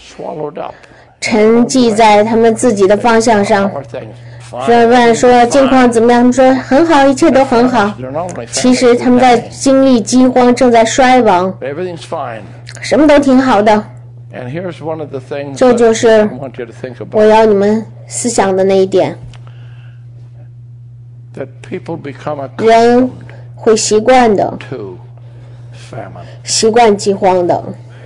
沉寂在他们自己的方向上。问说近况怎么样，他们说很好，一切都很好，其实他们在经历饥荒，正在衰亡，什么都挺好的。这就是我要你们思想的那一点，人会习惯的，习惯饥荒的，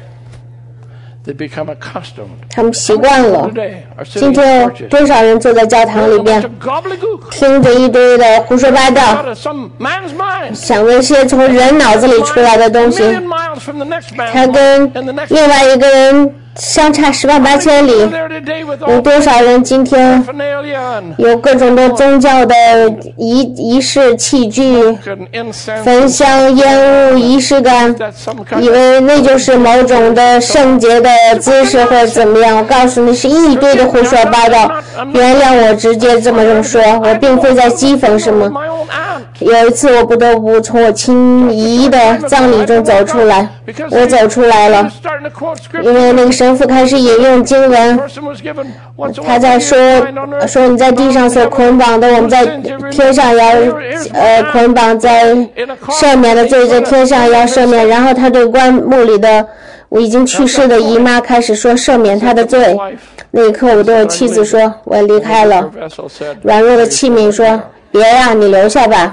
他们习惯了。今天有多少人坐在教堂里边听着一堆的胡说八道，想那些从人脑子里出来的东西，他跟另外一个人相差10万8千里。有多少人今天有各种的宗教的仪式器具，焚香烟雾仪式感，以为那就是某种的圣洁的姿势或者怎么样。我告诉你，是一堆的胡说八道。原谅我直接这么说，我并非在讥讽什么。有一次我不得不从我亲姨的葬礼中走出来，我走出来了，因为那个神父开始引用经文，他在说你在地上所捆绑的，我们在天上要捆绑，在赦免的罪在天上要赦免。然后他对棺木里的我已经去世的姨妈开始说赦免她的罪。那一刻我对我妻子说，我离开了。软弱的器皿说，别呀，你留下吧。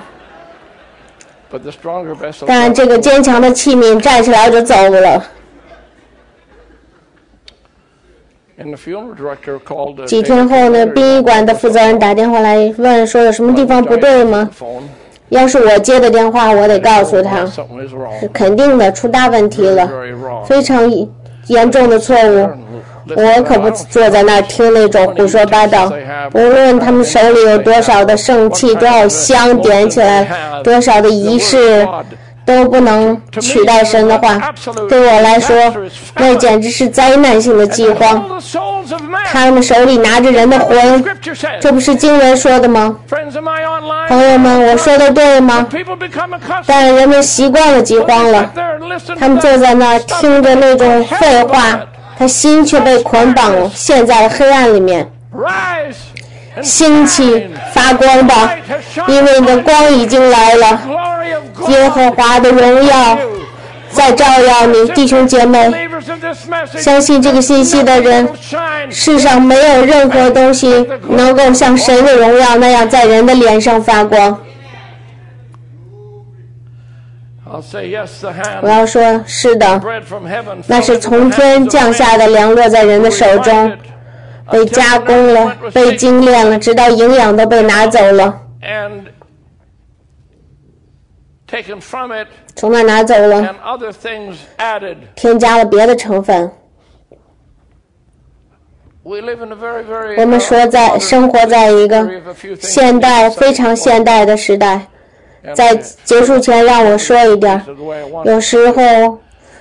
但这个坚强的器皿站起来就走了。几天后呢，殡仪馆的负责人打电话来问说有什么地方不对吗？要是我接的电话，我得告诉他是肯定的，出大问题了，非常严重的错误。我可不坐在那儿听那种胡说八道，无论他们手里有多少的圣器，多少香点起来，多少的仪式，都不能取代神的话。对我来说，那简直是灾难性的饥荒。他们手里拿着人的魂，这不是经文说的吗？朋友们，我说的对吗？但人们习惯了饥荒了，他们坐在那儿听着那种废话，他心却被捆绑陷在了黑暗里面。兴起发光吧，因为你的光已经来了，耶和华的荣耀在照耀你。弟兄姐妹，相信这个信息的人，世上没有任何东西能够像神的荣耀那样在人的脸上发光。我要说是的，那是从天降下的粮落在人的手中，被加工了，被精炼了，直到营养都被拿走了。 从那拿走了，添加了别的成分。我们生活在一个现代非常现代的时代。在结束前让我说一点，有时候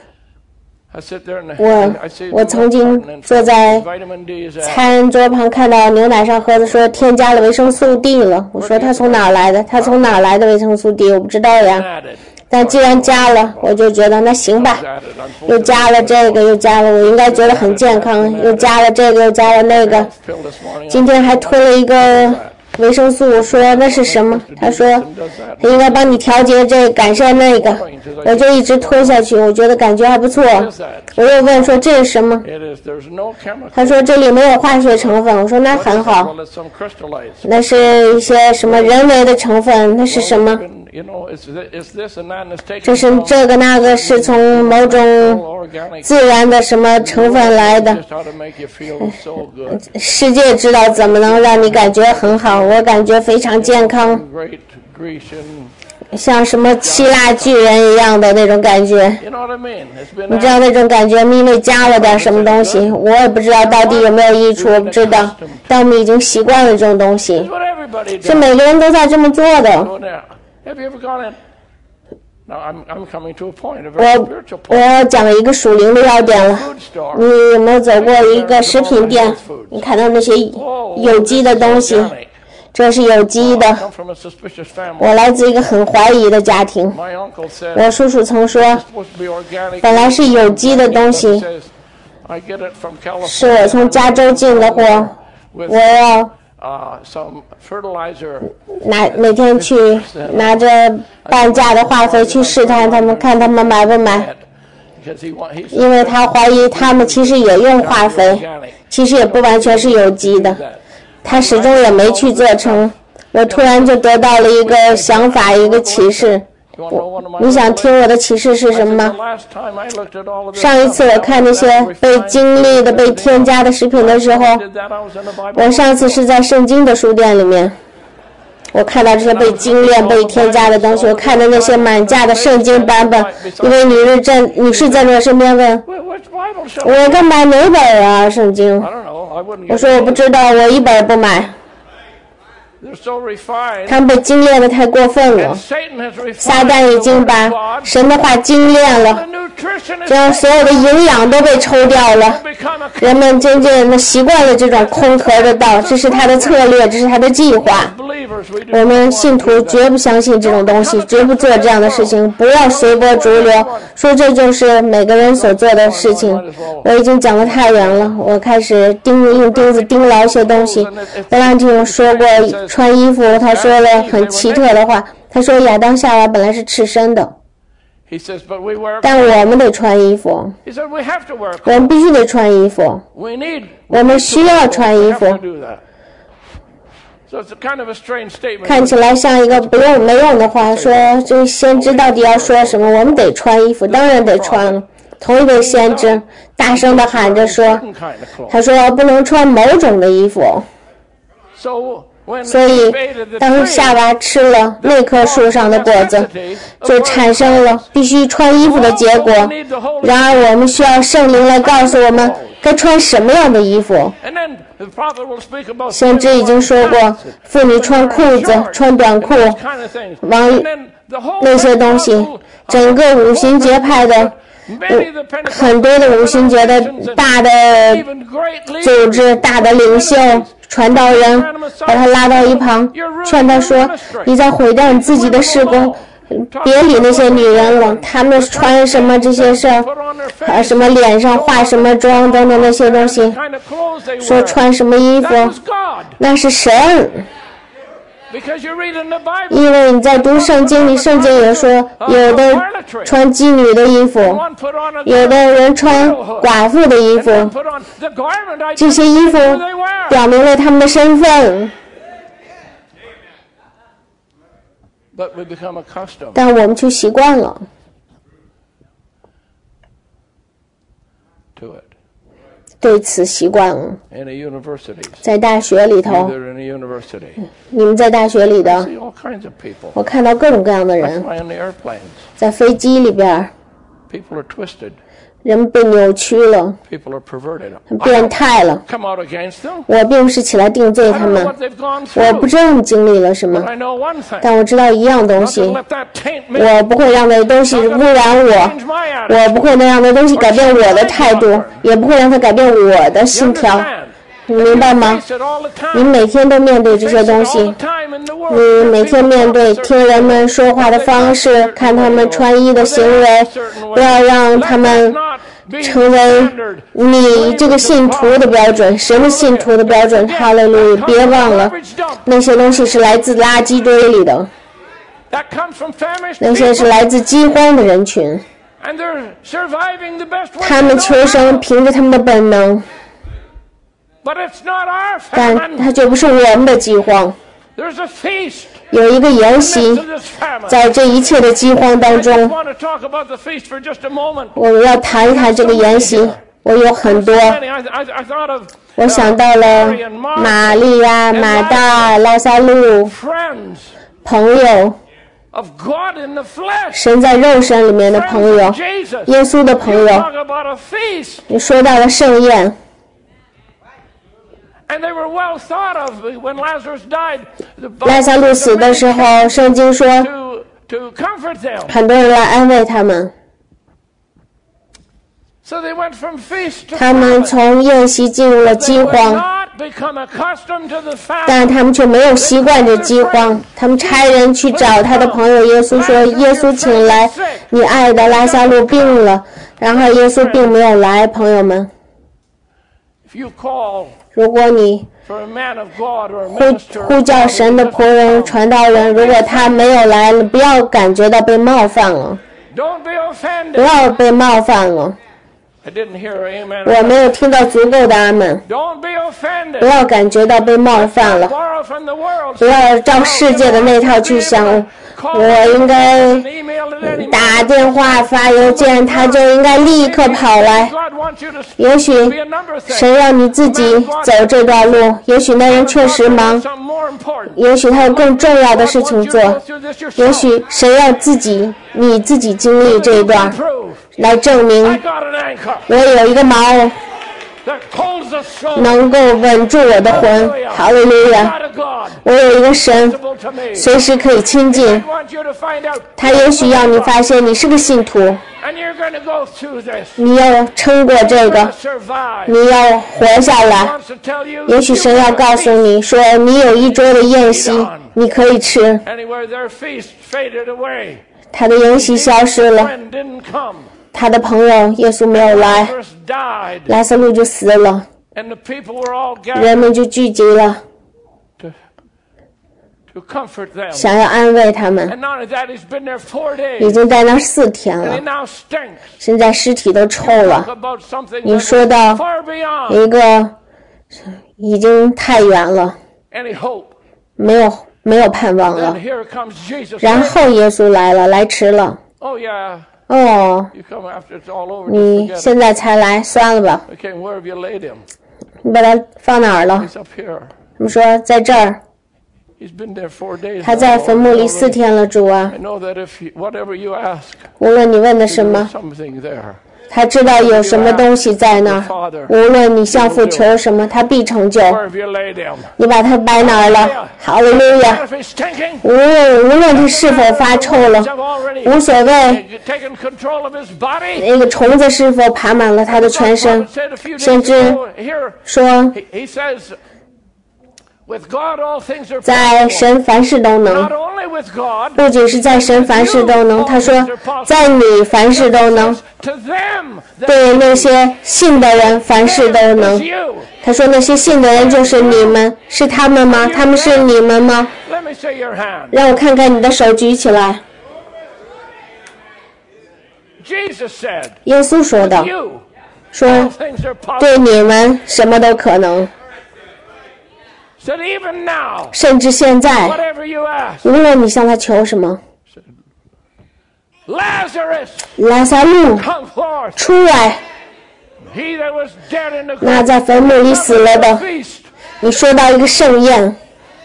我曾经坐在餐桌旁看到牛奶上盒子说添加了维生素 D 了，我说它从哪来的？它从哪来的维生素 D？ 我不知道呀。但既然加了，我就觉得那行吧，又加了这个，又加了，我应该觉得很健康，又加了这个，又加了那个。今天还推了一个维生素，我说那是什么？他说他应该帮你调节这个，改善那个，我就一直推下去，我觉得感觉还不错。我又问说这是什么？他说这里没有化学成分，我说那很好，那是一些什么人为的成分，那是什么？这是这个那个是从某种自然的什么成分来的，世界知道怎么能让你感觉很好，我感觉非常健康，像什么希腊巨人一样的那种感觉，你知道那种感觉，因为加了点什么东西，我也不知道到底有没有益处，我不知道，但我们已经习惯了这种东西，是每个人都在这么做的。我要讲一个属灵的要点了。你有没有走过一个食品店？你看到那些有机的东西，这是有机的。我来自一个很怀疑的家庭。我叔叔曾说，本来是有机的东西，是我从加州进的货，我要每天去拿着半价的化肥去试探他们，看他们买不买，因为他怀疑他们其实也用化肥，其实也不完全是有机的，他始终也没去做成。我突然就得到了一个想法，一个启示。你想听我的启示是什么吗？上一次我看那些被精炼的、被添加的食品的时候，我上次是在圣经的书店里面，我看到这些被精炼、被添加的东西，我看到那些满架的圣经版本。一位女士在我身边问，我该买哪本啊？圣经？我说我不知道，我一本不买。他们被精炼的太过分了，撒旦已经把神的话精炼了，这样所有的营养都被抽掉了，人们渐渐的习惯了这种空壳的道，这是他的策略，这是他的计划。我们信徒绝不相信这种东西，绝不做这样的事情，不要随波逐流，说这就是每个人所做的事情。我已经讲得太远了，我开始用钉子钉牢一些东西。弗兰汀说过穿衣服，他说了很奇特的话，他说亚当夏娃本来是赤身的，但我们得穿衣服，我们必须得穿衣服，我们需要穿衣服。看起来像一个没用的话，说这先知到底要说什么？我们得穿衣服，当然得穿了。同一位先知大声地喊着说，他说不能穿某种的衣服。所以当夏娃吃了那棵树上的果子，就产生了必须穿衣服的结果。然而我们需要圣灵来告诉我们该穿什么样的衣服。先知已经说过，妇女穿裤子、穿短裤，那些东西，整个五旬节派的很多的五旬节的大的组织、大的领袖、传道人把他拉到一旁，劝他说，你在毁掉你自己的事工，别理那些女人了，她们穿什么这些事儿，什么脸上化什么妆等等那些东西，说穿什么衣服，那是神。因为你在读圣经里，圣经也说，有的穿妓女的衣服，有的人穿寡妇的衣服，这些衣服表明了他们的身份。但我们却习惯了， 对此习惯了。在大学里头，你们在大学里的，我看到各种各样的人，在飞机里边，人被扭曲了，变态了。我并不是起来定罪他们，我不知道你经历了什么，但我知道一样东西，我不会让那东西污染我不会让那东西改变我的态度，也不会让它改变我的心条。你明白吗？你每天都面对这些东西，你每天面对听人们说话的方式，看他们穿衣的行为，不要让他们成为你这个信徒的标准，神的信徒的标准。哈利路亚！别忘了，那些东西是来自垃圾堆里的，那些是来自饥荒的人群，他们求生凭着他们的本能，但它就不是我们的饥荒。有一个筵席，在这一切的饥荒当中，我要谈一谈这个筵席。我有很多，我想到了玛利亚、马大、拉撒路，朋友，神在肉身里面的朋友，耶稣的朋友。你说到了盛宴。拉撒路死的时候，圣经说很多人来安慰他们，他们从宴席进入了饥荒，但他们却没有习惯这饥荒。他们差人去找他的朋友耶稣，说耶稣请来你爱的拉撒路病了，然后耶稣并没有来。朋友们，如果你呼叫神的仆人传道人，如果他没有来，不要感觉到被冒犯了，不要被冒犯了。我没有听到足够的阿们。不要感觉到被冒犯了，不要照世界的那套去想，我应该打电话发邮件，他就应该立刻跑来。也许神让你自己走这段路，也许那人确实忙，也许他有更重要的事情做，也许神要你自己经历这一段来证明我有一个锚能够稳住我的魂。哈利路亚！我有一个神随时可以亲近，他也许要你发现你是个信徒，你要撑过这个，你要活下来。也许神要告诉你说你有一桌的宴席你可以吃，他的宴席消失了，他的朋友耶稣没有来，拉撒路就死了，人们就聚集了，想要安慰他们。已经在那4天了，现在尸体都臭了。你说到一个已经太远了，没有盼望了。然后耶稣来了，来迟了。哦，你现在才来，算了吧。你把他放哪儿了？他们说在这儿。他在坟墓里4天了，主啊。无论你问的什么，他知道有什么东西在那儿。无论你向父求什么，他必成就。你把他摆哪儿了？哈利路亚！无论他是否发臭了，无所谓。那个虫子是否爬满了他的全身，甚至说在神凡事都能，不仅是在神凡事都能，他说在你凡事都能，对那些信的人凡事都能。他说那些信的人就是你们，是他们吗？他们是你们吗？让我看看你的手举起来。耶稣说的，说对你们什么都可能，甚至现在无论你向他求什么，拉撒路出来， 那在坟墓里死了的，你说到一个盛宴。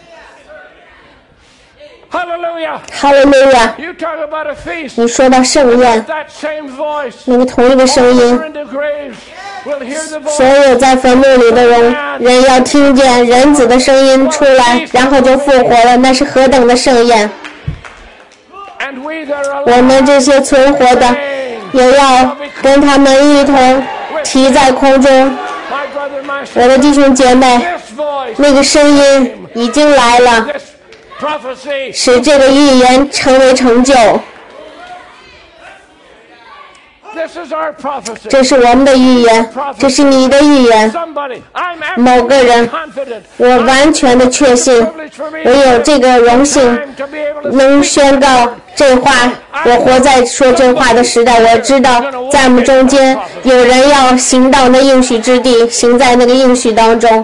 哈利路亚！你说到盛宴，那个同一个声音，所有在坟墓里的人要听见人子的声音出来，然后就复活了，那是何等的盛宴！我们这些存活的也要跟他们一同提在空中。我的弟兄姐妹，那个声音已经来了，使这个预言成为成就。这是我们的预言，这是你的预言。某个人，我完全的确信，我有这个荣幸能宣告这话。我活在说这话的时代，我知道在我们中间有人要行到那应许之地，行在那个应许当中。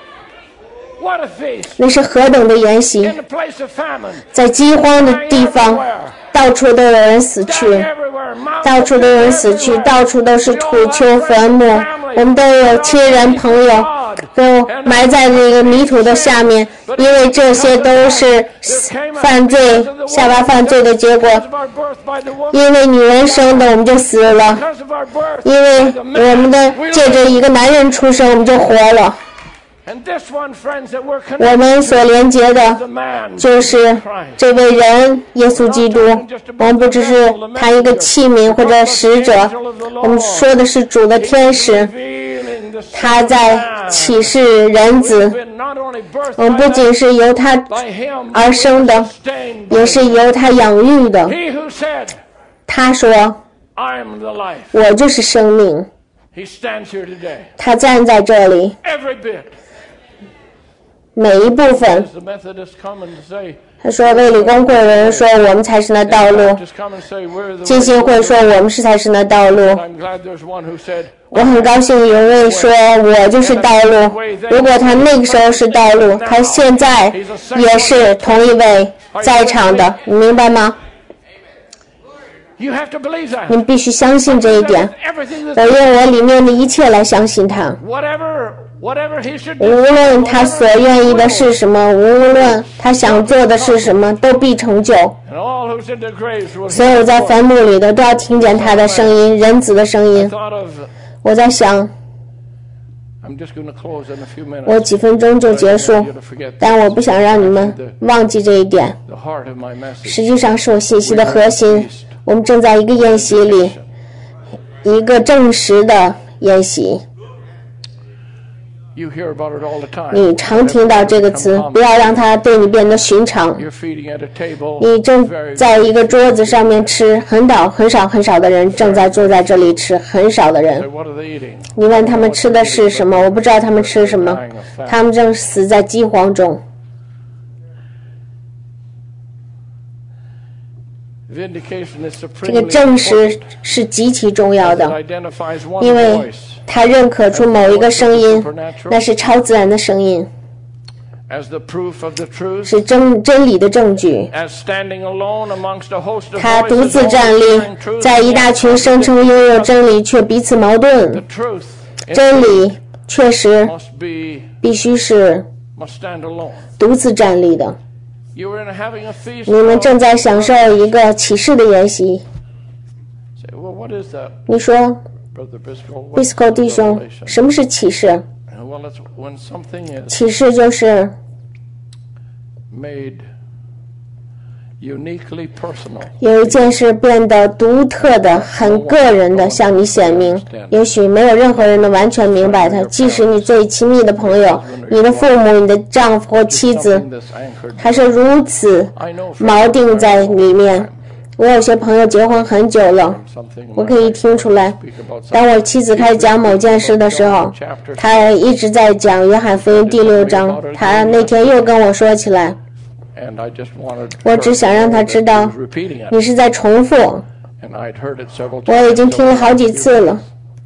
那是何等的筵席！在饥荒的地方，到处都有人死去，到处都有人死去，到处都是土丘坟墓。我们都有亲人朋友都埋在这个泥土的下面，因为这些都是犯罪下巴犯罪的结果。因为女人生的我们就死了，因为我们的借着一个男人出生我们就活了。我们所连接的就是这位人耶稣基督，我们不只是他一个器皿或者使者，我们说的是主的天使，他在启示人子。我们不仅是由他而生的，也是由他养育的。他说我就是生命，他站在这里每一部分。他说卫理公会有人说我们才是那道路，浸信会说我们才是那道路。我很高兴有位说我就是道路，如果他那个时候是道路，他现在也是同一位在场的，你明白吗？你必须相信这一点。我用我里面的一切来相信他。无论他所愿意的是什么，无论他想做的是什么，都必成就。所有在坟墓里的都要听见他的声音，人子的声音。我在想，我几分钟就结束，但我不想让你们忘记这一点。实际上是我信息的核心。我们正在一个宴席里，一个证实的宴席。你常听到这个词，不要让它对你变得寻常。你正在一个桌子上面吃，很少的人正在坐在这里吃，很少的人。你问他们吃的是什么，我不知道他们吃什么，他们正死在饥荒中。这个证实是极其重要的，因为他认可出某一个声音，那是超自然的声音，是真理的证据。他独自站立，在一大群声称拥有真理却彼此矛盾。真理确实必须是独自站立的。你们正在享受一个启示的宴席。你说 Bisco 弟兄，什么是启示？启示就是有一件事变得独特的、很个人的向你显明，也许没有任何人能完全明白它，即使你最亲密的朋友、你的父母、你的丈夫或妻子，还是如此锚定在里面。我有些朋友结婚很久了，我可以听出来，当我妻子开始讲某件事的时候，她一直在讲约翰福音第6章，她那天又跟我说起来，我只想让他知道你是在重复，我已经听了好几次了，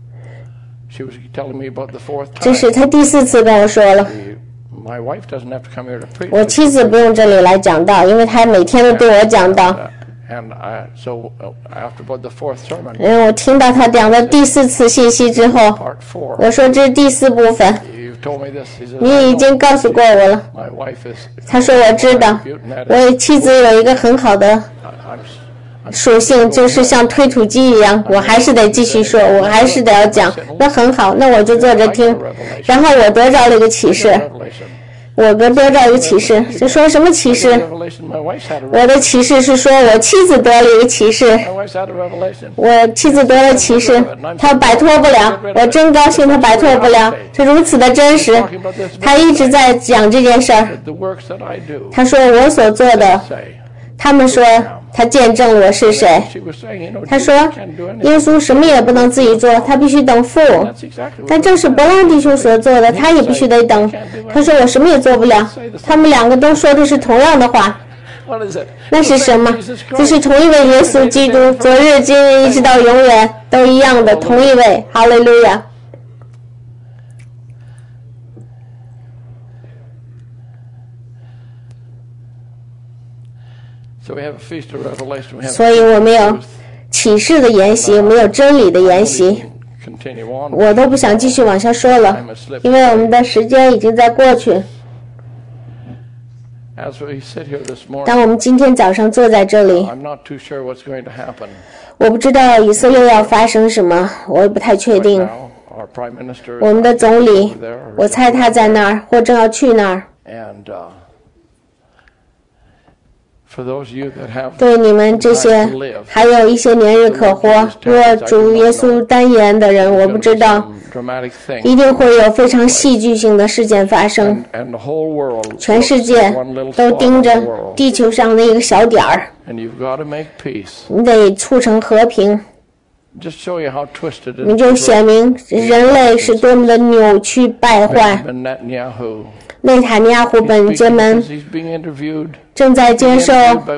这是他第4次跟我说了。我妻子不用这里来讲道，因为她每天都对我讲道。 我听到他讲的第4次信息之后，我说这是第4部分。你已经告诉过我了。他说我知道，我妻子有一个很好的属性，就是像推土机一样，我还是得继续说，我还是得要讲。那很好，那我就坐着听。然后我得着了一个启示，我得着一个启示，是说什么启示？我的启示是说我妻子得了一个启示，我妻子得了启示，她摆脱不了，我真高兴她摆脱不了，是如此的真实。她一直在讲这件事儿，她说我所做的，他们说他见证我是谁。他说耶稣什么也不能自己做，他必须等父。但正是伯拉弟兄所做的，他也必须得等。他说我什么也做不了。他们2个都说的是同样的话。那是什么？就是同一位耶稣基督，昨日今日一直到永远都一样的同一位。哈利路亚。所以我们有启示的研习，没有真理的研习。我都不想继续往下说了，因为我们的时间已经在过去。当我们今天早上坐在这里，我不知道以色列要发生什么，我也不太确定。我们的总理，我猜他在那儿，或正要去那儿。对你们这些还有一些年日可活，若主耶稣单言的人，我不知道，一定会有非常戏剧性的事件发生，全世界都盯着地球上的一个小点儿，你得促成和平。你就显明人类是多么的扭曲败坏。内塔尼亚胡本杰门正在接受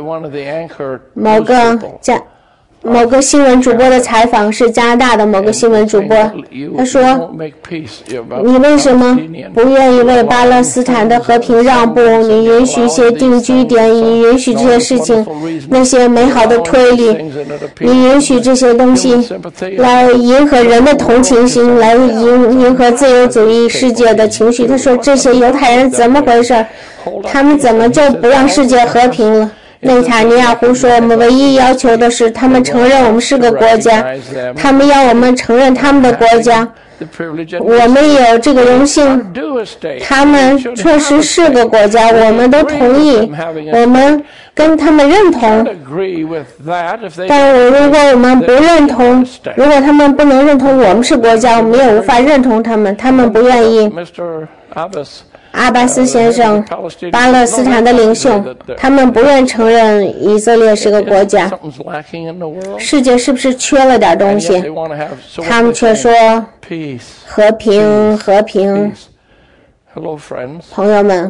某个新闻主播的采访，是加拿大的某个新闻主播。他说你为什么不愿意为巴勒斯坦的和平让步？你允许一些定居点，你允许这些事情，那些美好的推理，你允许这些东西来迎合人的同情心，来迎合自由主义世界的情绪。他说这些犹太人怎么回事？他们怎么就不让世界和平了？内塔尼亚胡说，我们唯一要求的是他们承认我们是个国家，他们要我们承认他们的国家，我们有这个荣幸，他们确实是个国家，我们都同意，我们跟他们认同。但如果我们不认同，如果他们不能认同我们是国家，我们也无法认同他们，他们不愿意。阿巴斯先生，巴勒斯坦的领袖，他们不愿承认以色列是个国家。世界是不是缺了点东西？他们却说和平，和平。朋友们，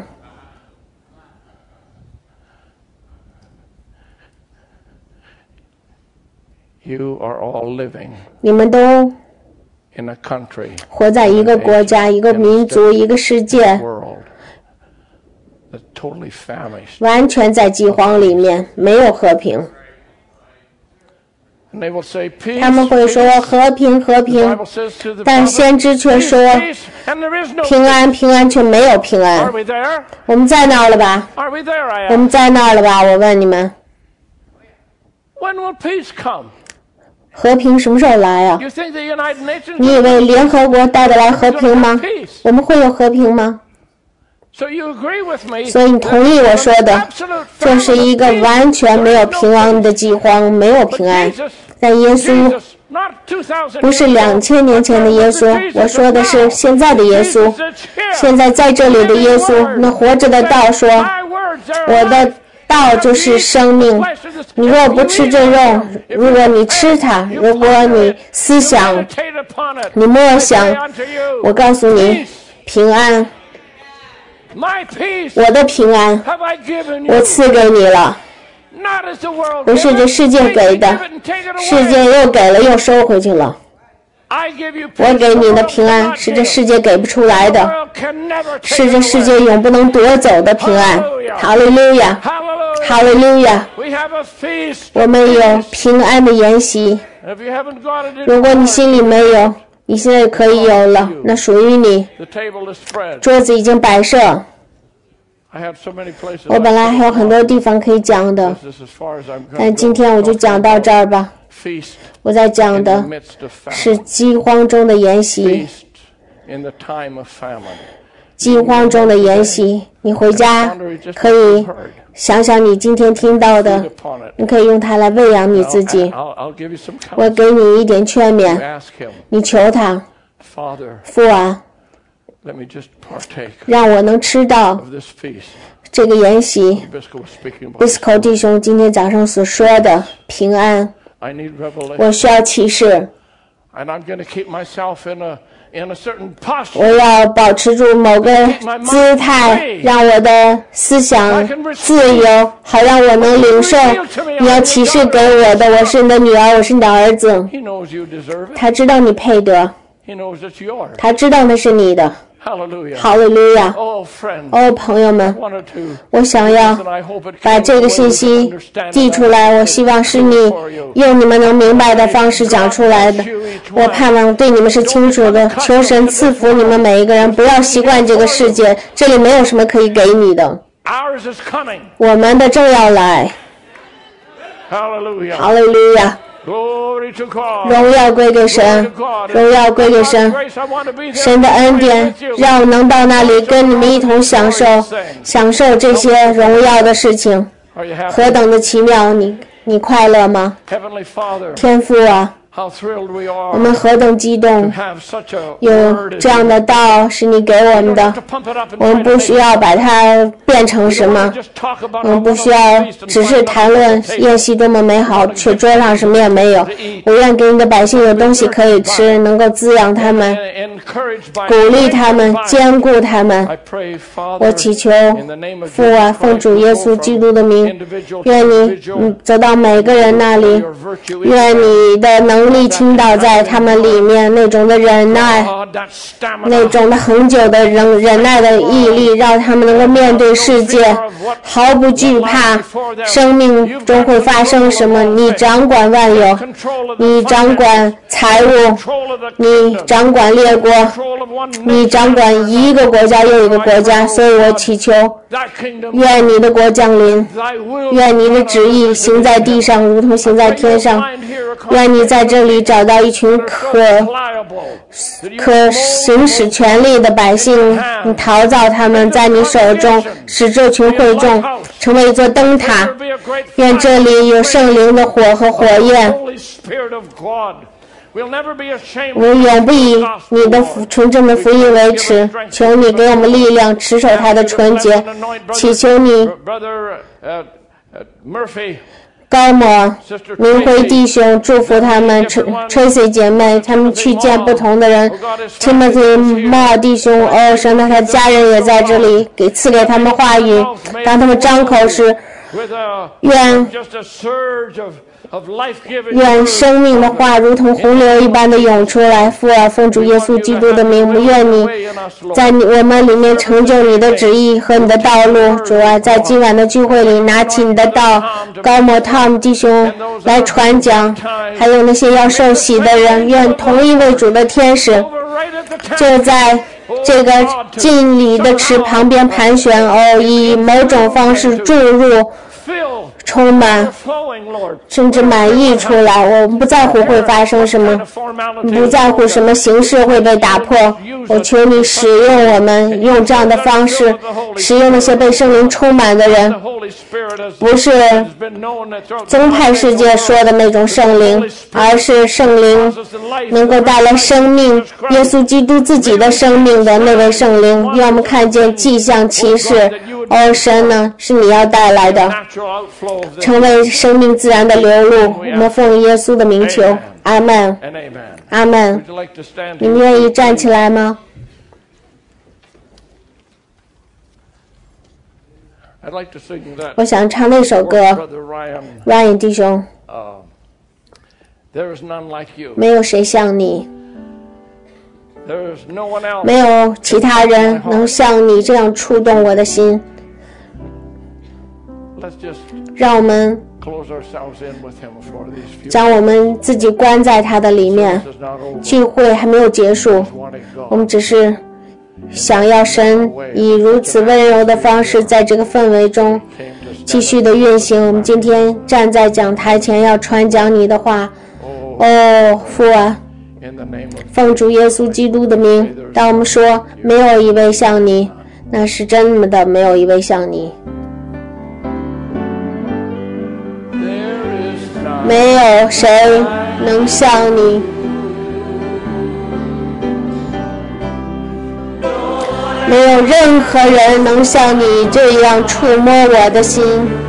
你们都活在一个国家、一个民族、一个世界，完全在饥荒里面，没有和平。他们会说和平，和平，但先知却说平安，平安，却没有平安。我们在那儿了吧？我们在那儿了吧？我问你们，和平什么时候来啊？你以为联合国带得来和平吗？我们会有和平吗？所以你同意我说的，这是一个完全没有平安的饥荒，没有平安。但耶稣不是2000年前的耶稣，我说的是现在的耶稣，现在在这里的耶稣，那活着的道说，我的道就是生命，你若不吃这肉，如果你吃它，如果你思想，你默想，我告诉你，平安，我的平安我赐给你了，不是这世界给的，世界又给了又收回去了。 我给你的平安是这世界给不出来的，是这世界永不能夺走的平安。哈利路亚，哈利路亚！我们有平安的筵席。如果你心里没有，你现在可以有了，那属于你。桌子已经摆设。我本来还有很多地方可以讲的，但今天我就讲到这儿吧。我在讲的是饥荒中的筵席，饥荒中的筵席。你回家可以想想你今天听到的，你可以用它来喂养你自己。我给你一点劝勉，你求他，父啊，让我能吃到这个筵席。Bisco 弟兄今天早上所说的平安，我需要启示。我要保持住某个姿态，让我的思想自由，好让我能领受你要启示给我的。我是你的女儿，我是你的儿子。他知道你配得，他知道那是你的。哈利路亚！朋友们，我想要把这个信息递出来，我希望是你用你们能明白的方式讲出来的。我盼望对你们是清楚的，求神赐福你们每一个人，不要习惯这个世界，这里没有什么可以给你的。我们的正要来。哈利路亚！荣耀归给神，荣耀归给神。神的恩典让我能到那里跟你们一同享受这些荣耀的事情，何等的奇妙！你快乐吗？天父啊，我们何等激动，有这样的道是你给我们的，我们不需要把它变成什么，我们不需要只是谈论宴席多么美好，却桌上什么也没有。我愿给你的百姓有东西可以吃，能够滋养他们，鼓励他们，坚固他们。我祈求父啊，奉主耶稣基督的名，愿你走到每个人那里，愿你的能力倾倒在他们里面，那种的忍耐，那种的恒久的忍耐的毅力，让他们能够面对世界毫不惧怕生命中会发生什么。你掌管万有，你掌管财务，你掌管列国，你掌管一个国家又一个国家。所以我祈求，愿你的国降临，愿你的旨意行在地上如同行在天上。愿你在这里找到一群可行使权力的百姓，你陶造他们，在你手中，使这群会众成为一座灯塔。愿这里有圣灵的火和火焰。我永不以你的纯正的福音为耻，求你给我们力量，持守它的纯洁。祈求你高摩、明辉弟兄祝福他们，Tracy 姐妹，他们去见不同的人。Timothy 莫弟兄，神的他家人也在这里，赐给他们话语。当他们张口时，愿生命的话如同洪流一般的涌出来。父啊，奉主耶稣基督的名，愿你在我们里面成就你的旨意和你的道路。主啊，在今晚的聚会里拿起你的道，高摩 Tom 弟兄来传讲，还有那些要受洗的人，愿同一位主的天使就在这个敬礼的池旁边盘旋，以某种方式注入充满甚至满溢出来。我们不在乎会发生什么，不在乎什么形式会被打破。我求你使用我们，用这样的方式使用那些被圣灵充满的人，不是宗派世界说的那种圣灵，而是圣灵能够带来生命，耶稣基督自己的生命的那位圣灵。愿我们看见迹象奇事。神呢，是你要带来的，成为生命自然的流露。我们奉耶稣的名求，阿们，阿们。你们愿意站起来吗？我想唱那首歌 ，Ryan 弟兄，没有谁像你。 没有其他人能像你这样触动我的心。让我们将我们自己关在他的里面，聚会还没有结束，我们只是想要神以如此温柔的方式在这个氛围中继续的运行。我们今天站在讲台前要传讲你的话。父啊，奉主耶稣基督的名，当我们说没有一位像你，那是真的没有一位像你，没有谁能像你，没有任何人能像你这样触摸我的心。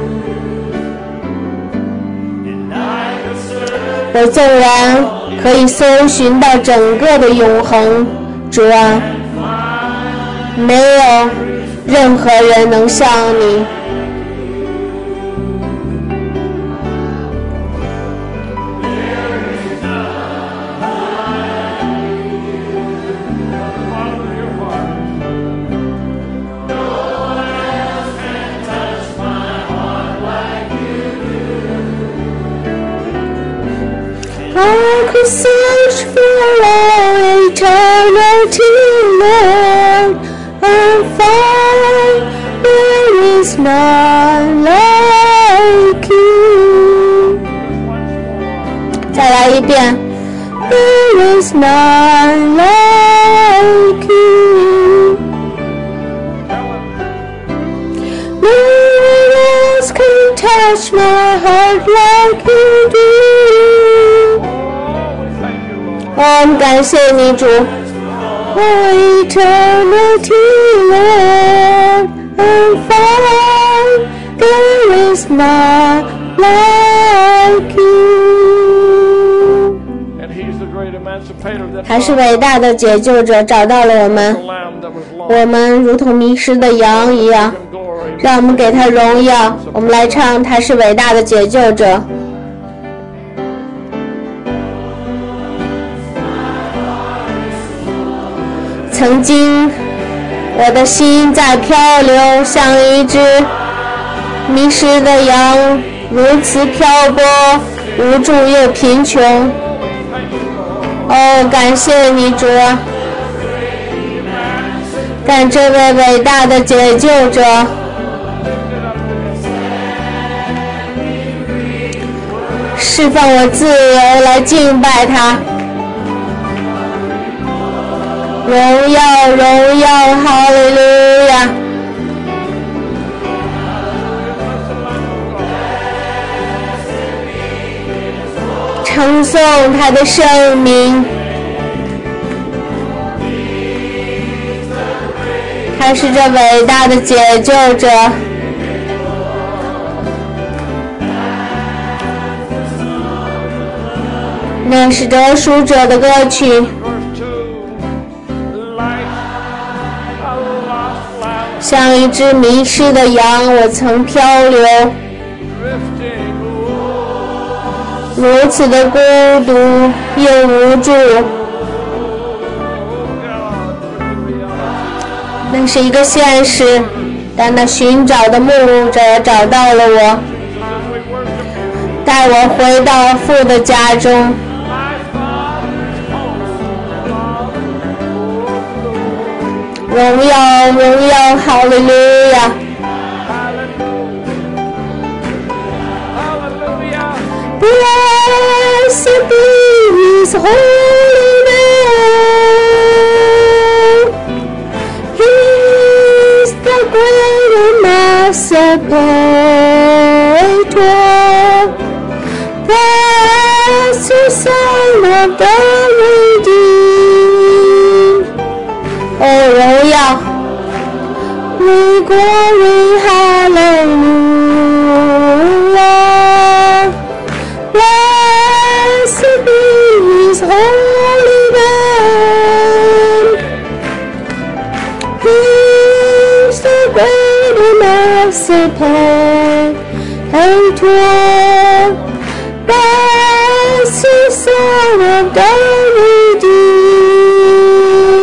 我纵然可以搜寻到整个的永恒，主啊，没有任何人能像你。I could search for all eternity, Lord, and find there is none like you. 再来一遍。There is none like you. No one else can touch my heart like you do.我们感谢你主。For eternity, Lord, and find there is none like you. 还是伟大的解救者找到了我们，我们如同迷失的羊一样，让我们给他荣耀。我们来唱，他是伟大的解救者。曾经我的心在漂流，像一只迷失的羊，如此漂泊，无助又贫穷。感谢你主，但这位伟大的解救者释放我自由来敬拜他。荣耀荣耀，哈利路亚！称颂他的圣名，他是这伟大的解救者。那是得赎者的歌曲。像一只迷失的羊，我曾漂流，如此的孤独又无助。那是一个现实，但那寻找的牧者找到了我，带我回到父的家中。荣耀荣耀，哈利路亚！Blessed be His holy name. He is the great emancipator. That's the Son of the redeemed. 荣耀 We glory, hallelujah. Blessed be His holy name. He's the great emancipator. That's the Son of the redeemed.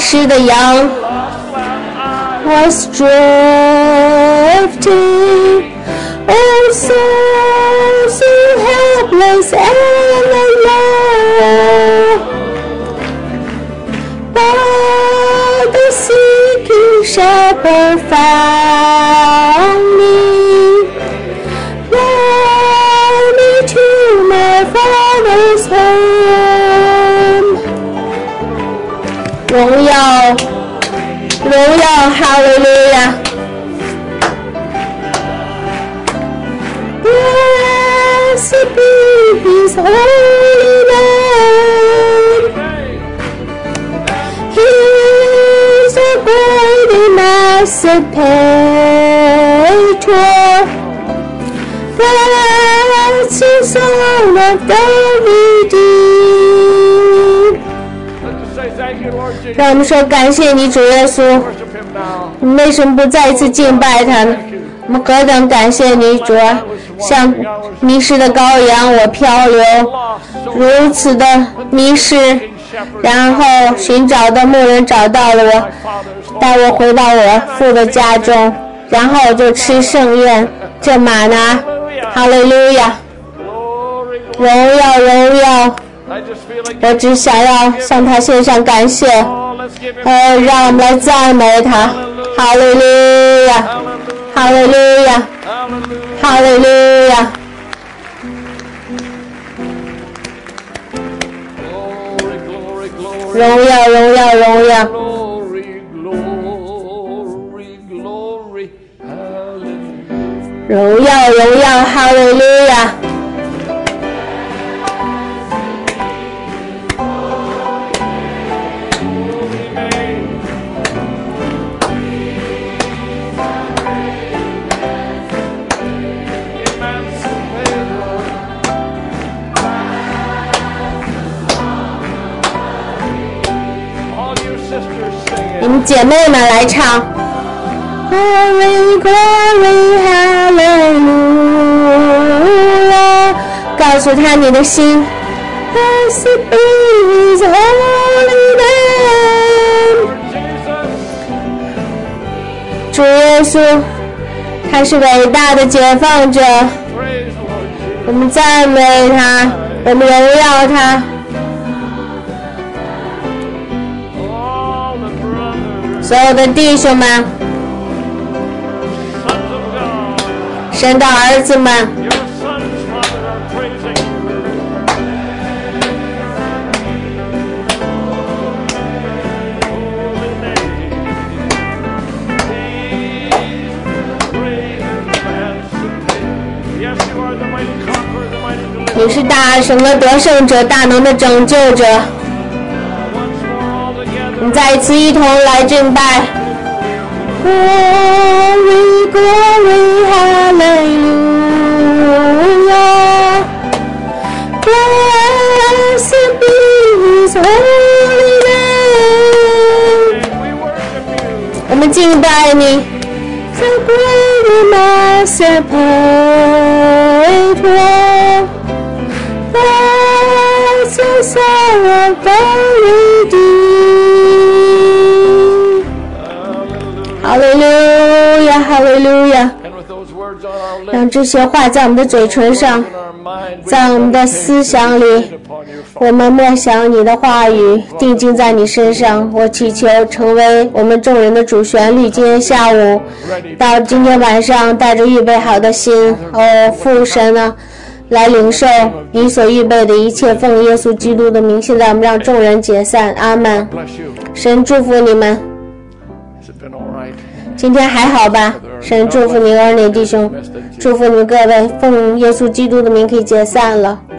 失的羊 was drifting, oh so helpless and alone, but the seeking shepherd found me, led me to my father's home. 荣耀哈利路亚。Blessed be his holy name. He is a great emancipator. That's the Son of the redeemed. 让我们说感谢你，主耶稣。我们为什么不再一次敬拜他呢？我们何等感谢你，主啊！像迷失的羔羊，我漂流，如此的迷失，然后寻找的牧人找到了我，带我回到我父的家中，然后就吃盛宴，这玛拿，哈利路亚，荣耀荣耀！我只想要向他献上感谢，让我们来赞美他，哈利路亚，哈利路亚，哈利路亚。荣耀荣耀荣耀。荣耀荣耀，哈利路亚。你们姐妹们来唱 Glory Glory Hallelujah， 告诉他你的心 Blessed be his holy name， 主耶稣他是伟大的解放者，我们赞美他，我们荣耀他。所有的弟兄们，神的儿子们，你是大神的得胜者，大能的拯救者。我们再一次一同来敬拜 Glory Glory Hallelujah， Blessed be his holy name， 我们敬拜你 The great emancipator， That's the Son of the redeemed， 哈利路亚，哈利路亚！让这些话在我们的嘴唇上，在我们的思想里，我们默想你的话语，定睛在你身上。我祈求成为我们众人的主旋律。今天下午到今天晚上，带着预备好的心，父神呢，来领受你所预备的一切，奉耶稣基督的名。现在我们让众人解散，阿们。神祝福你们。今天还好吧？神祝福你儿女弟兄，祝福你们各位，奉耶稣基督的名可以解散了。